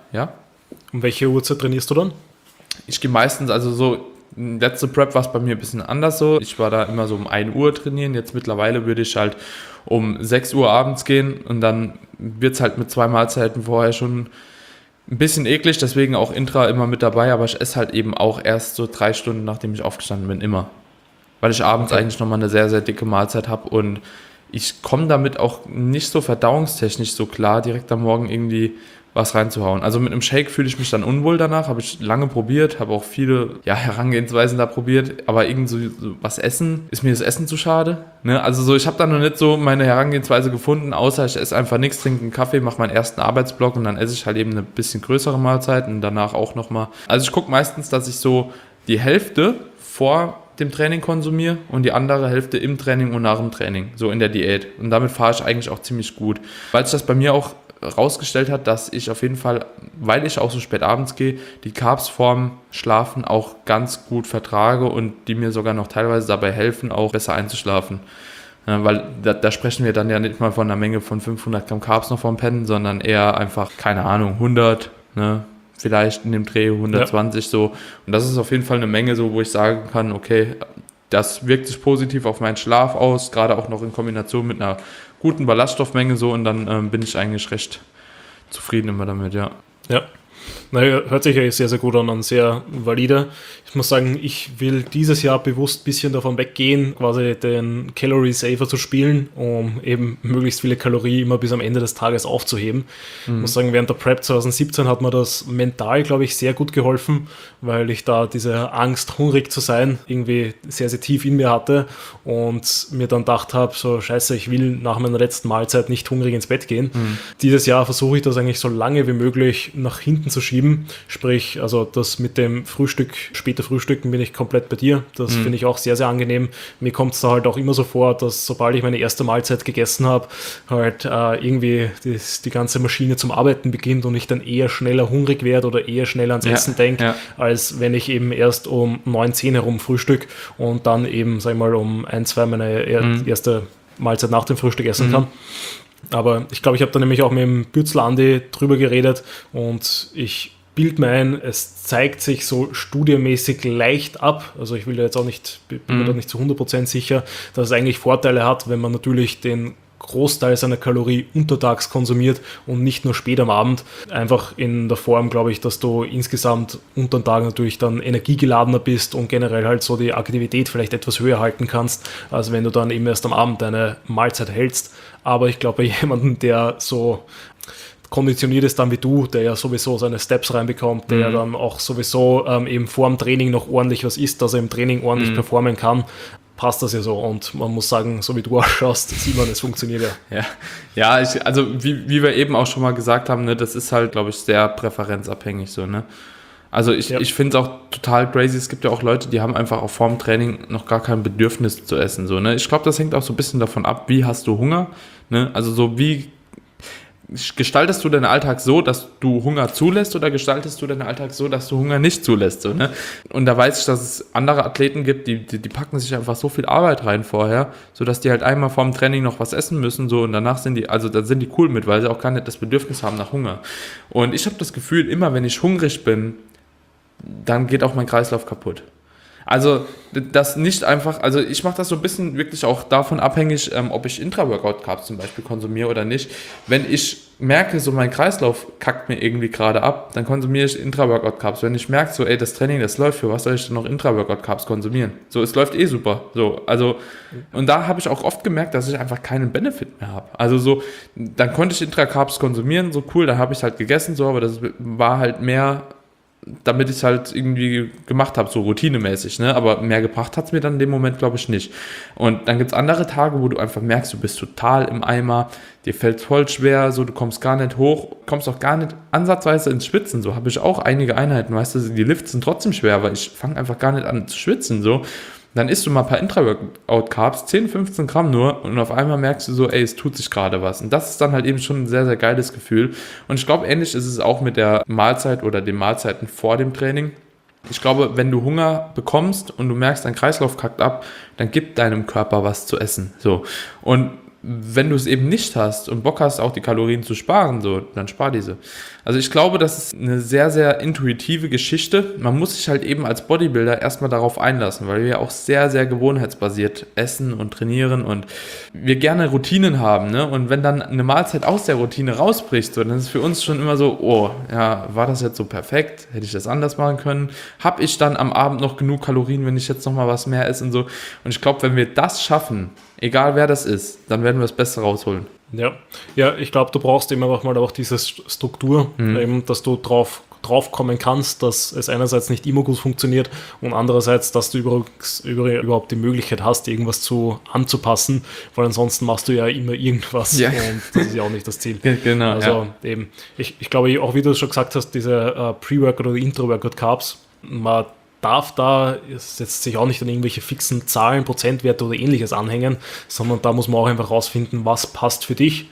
Um welche Uhrzeit trainierst du dann? Ich gehe meistens, also so, letzte Prep war es bei mir ein bisschen anders so. Ich war da immer so um 1 Uhr trainieren. Jetzt mittlerweile würde ich halt um 6 Uhr abends gehen, und dann wird es halt mit 2 Mahlzeiten vorher schon ein bisschen eklig, deswegen auch Intra immer mit dabei, aber ich esse halt eben auch erst so 3 Stunden, nachdem ich aufgestanden bin, immer. Weil ich abends eigentlich nochmal eine sehr, sehr dicke Mahlzeit habe, und ich komme damit auch nicht so verdauungstechnisch so klar, direkt am Morgen irgendwie was reinzuhauen. Also mit einem Shake fühle ich mich dann unwohl danach, habe ich lange probiert, habe auch viele Herangehensweisen da probiert, aber irgend so was essen, ist mir das Essen zu schade. Ne? Also so, ich habe da noch nicht so meine Herangehensweise gefunden, außer ich esse einfach nichts, trinke einen Kaffee, mache meinen ersten Arbeitsblock und dann esse ich halt eben eine bisschen größere Mahlzeit und danach auch nochmal. Also ich gucke meistens, dass ich so die Hälfte vor dem Training konsumiere und die andere Hälfte im Training und nach dem Training, so in der Diät. Und damit fahre ich eigentlich auch ziemlich gut. Weil sich das bei mir auch rausgestellt hat, dass ich auf jeden Fall, weil ich auch so spät abends gehe, die Carbs vorm Schlafen auch ganz gut vertrage und die mir sogar noch teilweise dabei helfen, auch besser einzuschlafen. Ja, weil da sprechen wir dann ja nicht mal von einer Menge von 500 Gramm Carbs noch vorm Pennen, sondern eher einfach, keine Ahnung, 100, ne? Vielleicht in dem Dreh 120 so. Und das ist auf jeden Fall eine Menge so, wo ich sagen kann, okay, das wirkt sich positiv auf meinen Schlaf aus, gerade auch noch in Kombination mit einer guten Ballaststoffmenge so, und dann bin ich eigentlich recht zufrieden immer damit, ja. Ja. Naja, hört sich ja sehr, sehr gut an und sehr valide. Ich muss sagen, ich will dieses Jahr bewusst ein bisschen davon weggehen, quasi den Calorie Saver zu spielen, um eben möglichst viele Kalorien immer bis am Ende des Tages aufzuheben. Ich muss sagen, während der Prep 2017 hat mir das mental, glaube ich, sehr gut geholfen, weil ich da diese Angst, hungrig zu sein, irgendwie sehr, sehr tief in mir hatte und mir dann gedacht habe, so scheiße, ich will nach meiner letzten Mahlzeit nicht hungrig ins Bett gehen. Dieses Jahr versuche ich das eigentlich so lange wie möglich nach hinten zu schieben. Sprich, also das mit dem Frühstück, später Frühstücken bin ich komplett bei dir. Das finde ich auch sehr, sehr angenehm. Mir kommt es da halt auch immer so vor, dass sobald ich meine erste Mahlzeit gegessen habe, halt irgendwie die ganze Maschine zum Arbeiten beginnt und ich dann eher schneller hungrig werde oder eher schneller ans Essen denke, als wenn ich eben erst um 9, 10 herum frühstück und dann eben, sag ich mal, um 1, 2 meine erste Mahlzeit nach dem Frühstück essen kann. Aber ich glaube, ich habe da nämlich auch mit dem Bürzler Andi drüber geredet und ich bilde mir ein, es zeigt sich so studienmäßig leicht ab. Also ich will da jetzt auch nicht, bin mir da nicht zu 100% sicher, dass es eigentlich Vorteile hat, wenn man natürlich den Großteil seiner Kalorie untertags konsumiert und nicht nur spät am Abend. Einfach in der Form, glaube ich, dass du insgesamt unter den Tagen natürlich dann energiegeladener bist und generell halt so die Aktivität vielleicht etwas höher halten kannst, als wenn du dann eben erst am Abend deine Mahlzeit hältst. Aber ich glaube, bei jemandem, der so konditioniert ist dann wie du, der ja sowieso seine Steps reinbekommt, der ja dann auch sowieso eben vor dem Training noch ordentlich was isst, dass er im Training ordentlich performen kann, passt das ja so. Und man muss sagen, so wie du ausschaust, sieht man, es funktioniert ja. Ja, also wie wir eben auch schon mal gesagt haben, ne, das ist halt, glaube ich, sehr präferenzabhängig so, ne? Also ich finde es auch total crazy, es gibt ja auch Leute, die haben einfach auch vorm Training noch gar kein Bedürfnis zu essen, so, ne? Ich glaube, das hängt auch so ein bisschen davon ab, wie hast du Hunger, ne? Also so wie gestaltest du deinen Alltag so, dass du Hunger zulässt oder gestaltest du deinen Alltag so, dass du Hunger nicht zulässt? So, ne? Und da weiß ich, dass es andere Athleten gibt, die packen sich einfach so viel Arbeit rein vorher, sodass die halt einmal vorm Training noch was essen müssen so und danach sind die cool mit, weil sie auch gar nicht das Bedürfnis haben nach Hunger. Und ich habe das Gefühl, immer wenn ich hungrig bin, dann geht auch mein Kreislauf kaputt. Also das nicht einfach, also ich mache das so ein bisschen wirklich auch davon abhängig, ob ich Intra-Workout-Carbs zum Beispiel konsumiere oder nicht. Wenn ich merke, so mein Kreislauf kackt mir irgendwie gerade ab, dann konsumiere ich Intra-Workout-Carbs. Wenn ich merke, so ey, das Training, das läuft, für was soll ich denn noch Intra-Workout-Carbs konsumieren? So, es läuft super. So, also, und da habe ich auch oft gemerkt, dass ich einfach keinen Benefit mehr habe. Also so, dann konnte ich Intra-Carbs konsumieren, so cool, dann habe ich halt gegessen, so, aber das war halt mehr, damit ich es halt irgendwie gemacht habe, so routinemäßig, ne? Aber mehr gebracht hat es mir dann in dem Moment, glaube ich, nicht. Und dann gibt es andere Tage, wo du einfach merkst, du bist total im Eimer, dir fällt voll schwer, so, du kommst gar nicht hoch, kommst auch gar nicht ansatzweise ins Schwitzen, so, habe ich auch einige Einheiten, weißt du, die Lifts sind trotzdem schwer, weil ich fange einfach gar nicht an zu schwitzen, so. Dann isst du mal ein paar Intra-Workout-Carbs, 10, 15 Gramm nur und auf einmal merkst du so, ey, es tut sich gerade was. Und das ist dann halt eben schon ein sehr, sehr geiles Gefühl. Und ich glaube, ähnlich ist es auch mit der Mahlzeit oder den Mahlzeiten vor dem Training. Ich glaube, wenn du Hunger bekommst und du merkst, dein Kreislauf kackt ab, dann gib deinem Körper was zu essen. So. Und wenn du es eben nicht hast und Bock hast, auch die Kalorien zu sparen, so, dann spar diese. Also ich glaube, das ist eine sehr, sehr intuitive Geschichte. Man muss sich halt eben als Bodybuilder erstmal darauf einlassen, weil wir ja auch sehr, sehr gewohnheitsbasiert essen und trainieren und wir gerne Routinen haben, ne? Und wenn dann eine Mahlzeit aus der Routine rausbricht, so, dann ist es für uns schon immer so, oh, ja, war das jetzt so perfekt? Hätte ich das anders machen können? Habe ich dann am Abend noch genug Kalorien, wenn ich jetzt noch mal was mehr esse und so? Und ich glaube, wenn wir das schaffen, egal wer das ist, dann werden wir das Beste rausholen. Ja, ich glaube, du brauchst immer auch mal auch diese Struktur, eben, dass du drauf kommen kannst, dass es einerseits nicht immer gut funktioniert und andererseits, dass du überhaupt die Möglichkeit hast, irgendwas anzupassen, weil ansonsten machst du ja immer irgendwas und das ist ja auch nicht das Ziel. Genau. Also eben, ich glaube, auch wie du es schon gesagt hast, diese Pre-Workout oder Intra-Workout-Carbs, man darf da jetzt sich auch nicht an irgendwelche fixen Zahlen, Prozentwerte oder ähnliches anhängen, sondern da muss man auch einfach rausfinden, was passt für dich.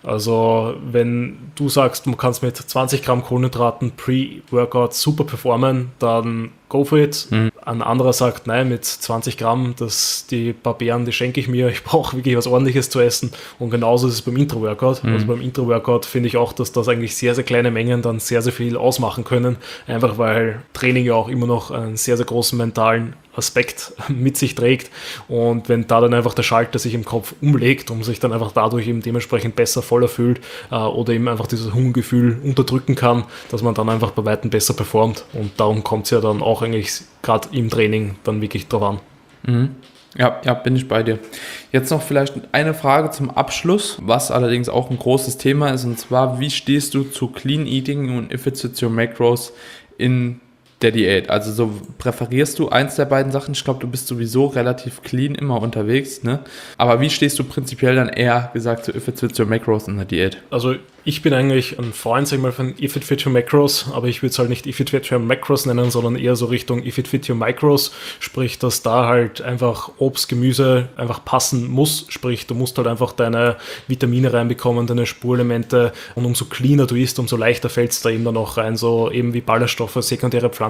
Also wenn du sagst, du kannst mit 20 Gramm Kohlenhydraten Pre-Workout super performen, dann go for it. Ein anderer sagt, nein, mit 20 Gramm, die paar Beeren, die schenke ich mir, ich brauche wirklich was Ordentliches zu essen. Und genauso ist es beim Intra-Workout. Also beim Intra-Workout finde ich auch, dass das eigentlich sehr, sehr kleine Mengen dann sehr, sehr viel ausmachen können. Einfach weil Training ja auch immer noch einen sehr, sehr großen mentalen Aspekt mit sich trägt und wenn da dann einfach der Schalter sich im Kopf umlegt und sich dann einfach dadurch eben dementsprechend besser voller fühlt oder eben einfach dieses Hungergefühl unterdrücken kann, dass man dann einfach bei Weitem besser performt und darum kommt es ja dann auch eigentlich gerade im Training dann wirklich drauf an. Ja, bin ich bei dir. Jetzt noch vielleicht eine Frage zum Abschluss, was allerdings auch ein großes Thema ist, und zwar, wie stehst du zu Clean Eating und If It's With Your Macros in der Diät? Also so präferierst du eins der beiden Sachen? Ich glaube, du bist sowieso relativ clean immer unterwegs, ne? Aber wie stehst du prinzipiell dann eher gesagt zu If It's With Your Macros in der Diät? Also ich bin eigentlich ein Freund, sag ich mal, von If It Fit Your Macros, aber ich würde es halt nicht If It Fit Your Macros nennen, sondern eher so Richtung If It Fit Your Micros, sprich, dass da halt einfach Obst, Gemüse einfach passen muss, sprich, du musst halt einfach deine Vitamine reinbekommen, deine Spureelemente und umso cleaner du isst, umso leichter fällt es da eben dann auch rein, so eben wie Ballaststoffe, sekundäre Pflanzenstoffe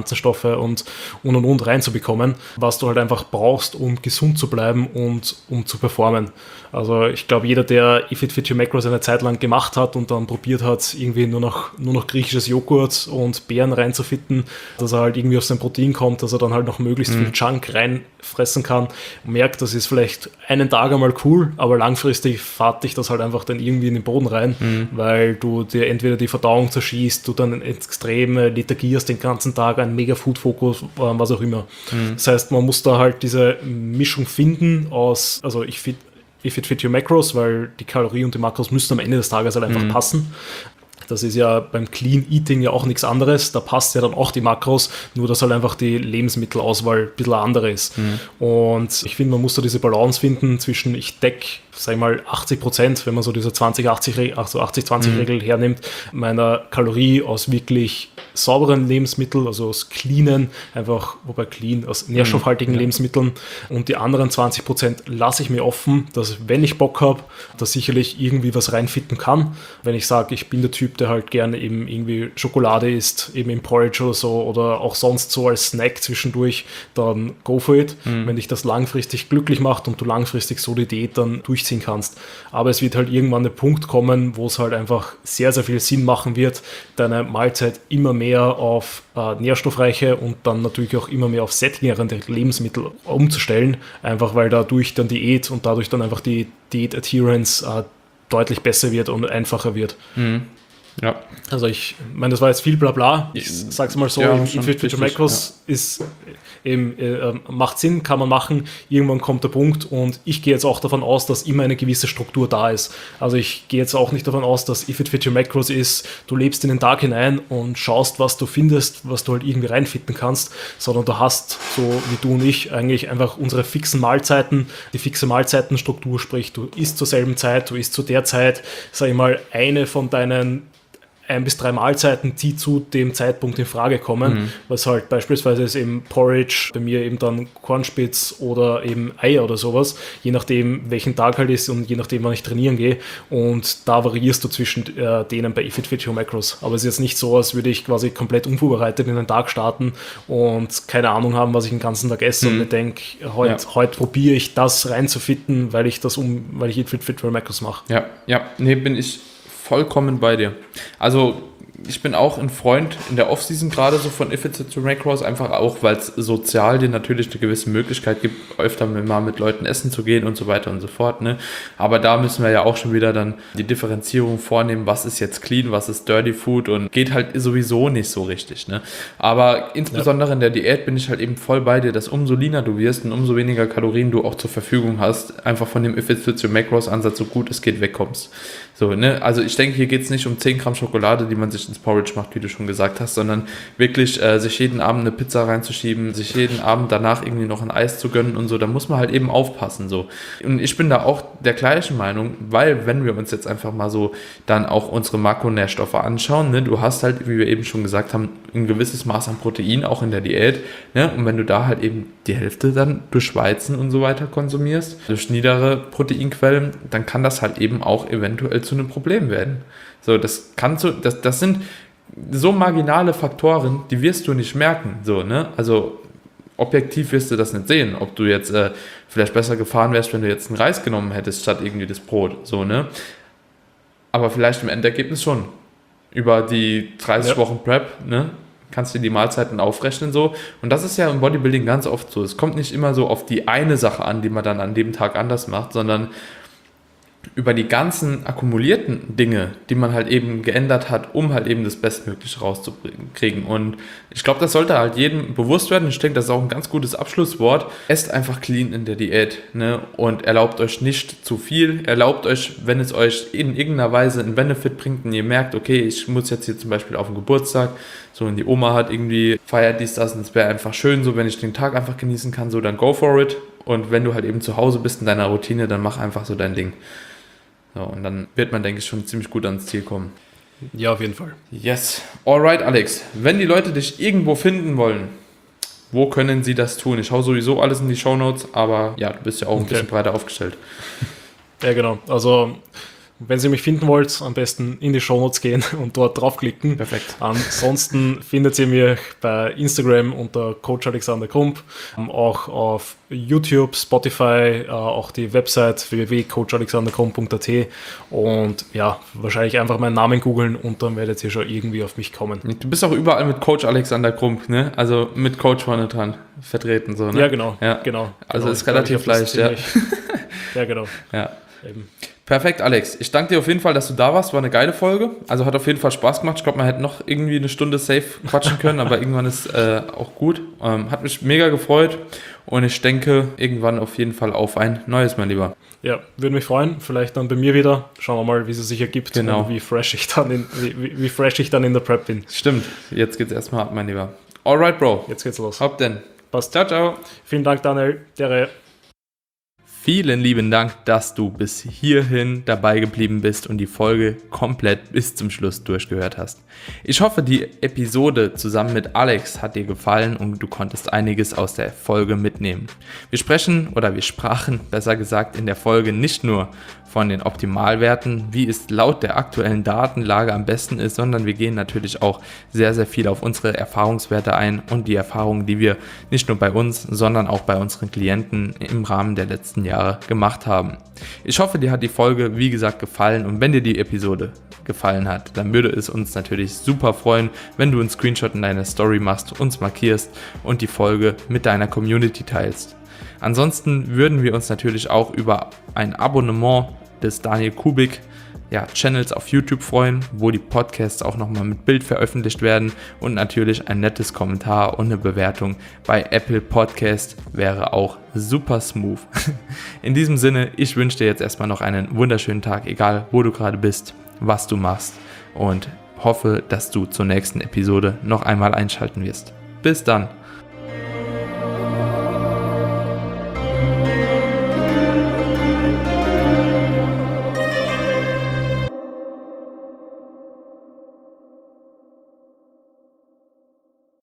Pflanzenstoffe und reinzubekommen, was du halt einfach brauchst, um gesund zu bleiben und um zu performen. Also ich glaube, jeder, der If It Fits Your Macros eine Zeit lang gemacht hat und dann probiert hat, irgendwie nur noch griechisches Joghurt und Beeren reinzufitten, dass er halt irgendwie auf sein Protein kommt, dass er dann halt noch möglichst viel Junk reinfressen kann, merkt, das ist vielleicht einen Tag einmal cool, aber langfristig fahrt dich das halt einfach dann irgendwie in den Boden rein, weil du dir entweder die Verdauung zerschießt, du dann extreme Lethargie hast den ganzen Tag, einen mega Food-Fokus, was auch immer. Das heißt, man muss da halt diese Mischung finden aus, also If It Fits Your Macros, weil die Kalorie und die Makros müssen am Ende des Tages halt einfach passen. Das ist ja beim Clean Eating ja auch nichts anderes. Da passt ja dann auch die Makros, nur dass halt einfach die Lebensmittelauswahl ein bisschen andere ist. Und ich finde, man muss da diese Balance finden zwischen, ich decke, sag ich mal, 80%, wenn man so diese 80-20-Regel hernimmt, meiner Kalorie aus wirklich sauberen Lebensmitteln, also aus cleanen, aus nährstoffhaltigen Lebensmitteln, und die anderen 20% lasse ich mir offen, dass, wenn ich Bock habe, da sicherlich irgendwie was reinfitten kann. Wenn ich sage, ich bin der Typ, der halt gerne eben irgendwie Schokolade isst, eben im Porridge oder so, oder auch sonst so als Snack zwischendurch, dann go for it. Wenn dich das langfristig glücklich macht und du langfristig so die Diät dann durchziehen kannst. Aber es wird halt irgendwann der Punkt kommen, wo es halt einfach sehr, sehr viel Sinn machen wird, deine Mahlzeit immer mehr auf nährstoffreiche und dann natürlich auch immer mehr auf sättigende Lebensmittel umzustellen, einfach weil dadurch dann Diät und dadurch dann einfach die Diät-Adherence deutlich besser wird und einfacher wird. Ja. Also ich meine, das war jetzt viel Blabla. Ich sag's mal so, If It Fits Your Macros ist eben, macht Sinn, kann man machen. Irgendwann kommt der Punkt, und ich gehe jetzt auch davon aus, dass immer eine gewisse Struktur da ist. Also ich gehe jetzt auch nicht davon aus, dass If It Fits Your Macros ist, du lebst in den Tag hinein und schaust, was du findest, was du halt irgendwie reinfitten kannst, sondern du hast, so wie du und ich, eigentlich einfach unsere fixen Mahlzeiten, die fixe Mahlzeitenstruktur, sprich, du isst zur selben Zeit, du isst zu der Zeit, sag ich mal, eine von deinen 1 bis 3 Mahlzeiten, die zu dem Zeitpunkt in Frage kommen, was halt beispielsweise ist eben Porridge, bei mir eben dann Cornspitz oder eben Eier oder sowas, je nachdem welchen Tag halt ist und je nachdem wann ich trainieren gehe, und da variierst du zwischen denen bei If It Fits Your Macros. Aber es ist jetzt nicht so, als würde ich quasi komplett unvorbereitet in den Tag starten und keine Ahnung haben, was ich den ganzen Tag esse, und mir denke, heute probiere ich das reinzufitten, weil ich If It Fits Your Macros mache. Bin ich vollkommen bei dir. Also ich bin auch ein Freund in der Offseason gerade so von If It Fits Your Macros, einfach auch, weil es sozial dir natürlich eine gewisse Möglichkeit gibt, öfter mal mit Leuten essen zu gehen und so weiter und so fort. Ne? Aber da müssen wir ja auch schon wieder dann die Differenzierung vornehmen, was ist jetzt clean, was ist dirty food, und geht halt sowieso nicht so richtig. Ne? Aber insbesondere in der Diät bin ich halt eben voll bei dir, dass umso leaner du wirst und umso weniger Kalorien du auch zur Verfügung hast, einfach von dem If It Fits Your Macros Ansatz so gut es geht wegkommst. So, ne? Also ich denke, hier geht es nicht um 10 Gramm Schokolade, die man sich ins Porridge macht, wie du schon gesagt hast, sondern wirklich sich jeden Abend eine Pizza reinzuschieben, sich jeden Abend danach irgendwie noch ein Eis zu gönnen und so. Da muss man halt eben aufpassen. So. Und ich bin da auch der gleichen Meinung, weil wenn wir uns jetzt einfach mal so dann auch unsere Makronährstoffe anschauen, ne? Du hast halt, wie wir eben schon gesagt haben, ein gewisses Maß an Protein, auch in der Diät. Ne? Und wenn du da halt eben die Hälfte dann durch Weizen und so weiter konsumierst, durch niedere Proteinquellen, dann kann das halt eben auch eventuell zu einem Problem werden. So, das sind so marginale Faktoren, die wirst du nicht merken. So, ne? Also objektiv wirst du das nicht sehen, ob du jetzt vielleicht besser gefahren wärst, wenn du jetzt einen Reis genommen hättest, statt irgendwie das Brot. So, ne? Aber vielleicht im Endergebnis schon. Über die 30 Wochen Prep, ne? Kannst du die Mahlzeiten aufrechnen so. Und das ist ja im Bodybuilding ganz oft so. Es kommt nicht immer so auf die eine Sache an, die man dann an dem Tag anders macht, sondern über die ganzen akkumulierten Dinge, die man halt eben geändert hat, um halt eben das Bestmögliche rauszukriegen. Und ich glaube, das sollte halt jedem bewusst werden. Ich denke, das ist auch ein ganz gutes Abschlusswort. Esst einfach clean in der Diät, ne? Und erlaubt euch nicht zu viel. Erlaubt euch, wenn es euch in irgendeiner Weise einen Benefit bringt und ihr merkt, okay, ich muss jetzt hier zum Beispiel auf den Geburtstag, so, und die Oma hat irgendwie feiert dies, das, und es wäre einfach schön, so, wenn ich den Tag einfach genießen kann, so, dann go for it. Und wenn du halt eben zu Hause bist in deiner Routine, dann mach einfach so dein Ding. So, und dann wird man, denke ich, schon ziemlich gut ans Ziel kommen. Ja, auf jeden Fall. Yes. Alright, Alex. Wenn die Leute dich irgendwo finden wollen, wo können sie das tun? Ich hau sowieso alles in die Shownotes, aber ja, du bist ja auch ein bisschen breiter aufgestellt. Ja, genau. Also, wenn ihr mich finden wollt, am besten in die Shownotes gehen und dort draufklicken. Perfekt. Ansonsten findet ihr mich bei Instagram unter Coach Alexander Krump, auch auf YouTube, Spotify, auch die Website www.coachalexanderkrump.at und ja, wahrscheinlich einfach meinen Namen googeln und dann werdet ihr schon irgendwie auf mich kommen. Du bist auch überall mit Coach Alexander Krump, ne? Also mit Coach vorne dran vertreten, so, ne? Ja, genau. Also ist relativ leicht, ja. Ja, genau. Ja. Eben. Perfekt, Alex. Ich danke dir auf jeden Fall, dass du da warst. War eine geile Folge. Also hat auf jeden Fall Spaß gemacht. Ich glaube, man hätte noch irgendwie eine Stunde safe quatschen können, aber irgendwann ist auch gut. Hat mich mega gefreut und ich denke irgendwann auf jeden Fall auf ein neues, mein Lieber. Ja, würde mich freuen. Vielleicht dann bei mir wieder. Schauen wir mal, wie es sich ergibt und wie fresh ich dann in der Prep bin. Stimmt. Jetzt geht's erstmal ab, mein Lieber. Alright, Bro. Jetzt geht's los. Hopp denn. Passt. Ciao, ciao. Vielen Dank, Daniel. Vielen lieben Dank, dass du bis hierhin dabei geblieben bist und die Folge komplett bis zum Schluss durchgehört hast. Ich hoffe, die Episode zusammen mit Alex hat dir gefallen und du konntest einiges aus der Folge mitnehmen. Wir sprachen besser gesagt in der Folge nicht nur von den Optimalwerten, wie es laut der aktuellen Datenlage am besten ist, sondern wir gehen natürlich auch sehr, sehr viel auf unsere Erfahrungswerte ein und die Erfahrungen, die wir nicht nur bei uns, sondern auch bei unseren Klienten im Rahmen der letzten Jahre gemacht haben. Ich hoffe, dir hat die Folge, wie gesagt, gefallen und wenn dir die Episode gefallen hat, dann würde es uns natürlich super freuen, wenn du einen Screenshot in deiner Story machst, uns markierst und die Folge mit deiner Community teilst. Ansonsten würden wir uns natürlich auch über ein Abonnement des Daniel Kubik Channels auf YouTube freuen, wo die Podcasts auch nochmal mit Bild veröffentlicht werden und natürlich ein nettes Kommentar und eine Bewertung bei Apple Podcast wäre auch super smooth. In diesem Sinne, ich wünsche dir jetzt erstmal noch einen wunderschönen Tag, egal wo du gerade bist, was du machst und hoffe, dass du zur nächsten Episode noch einmal einschalten wirst. Bis dann!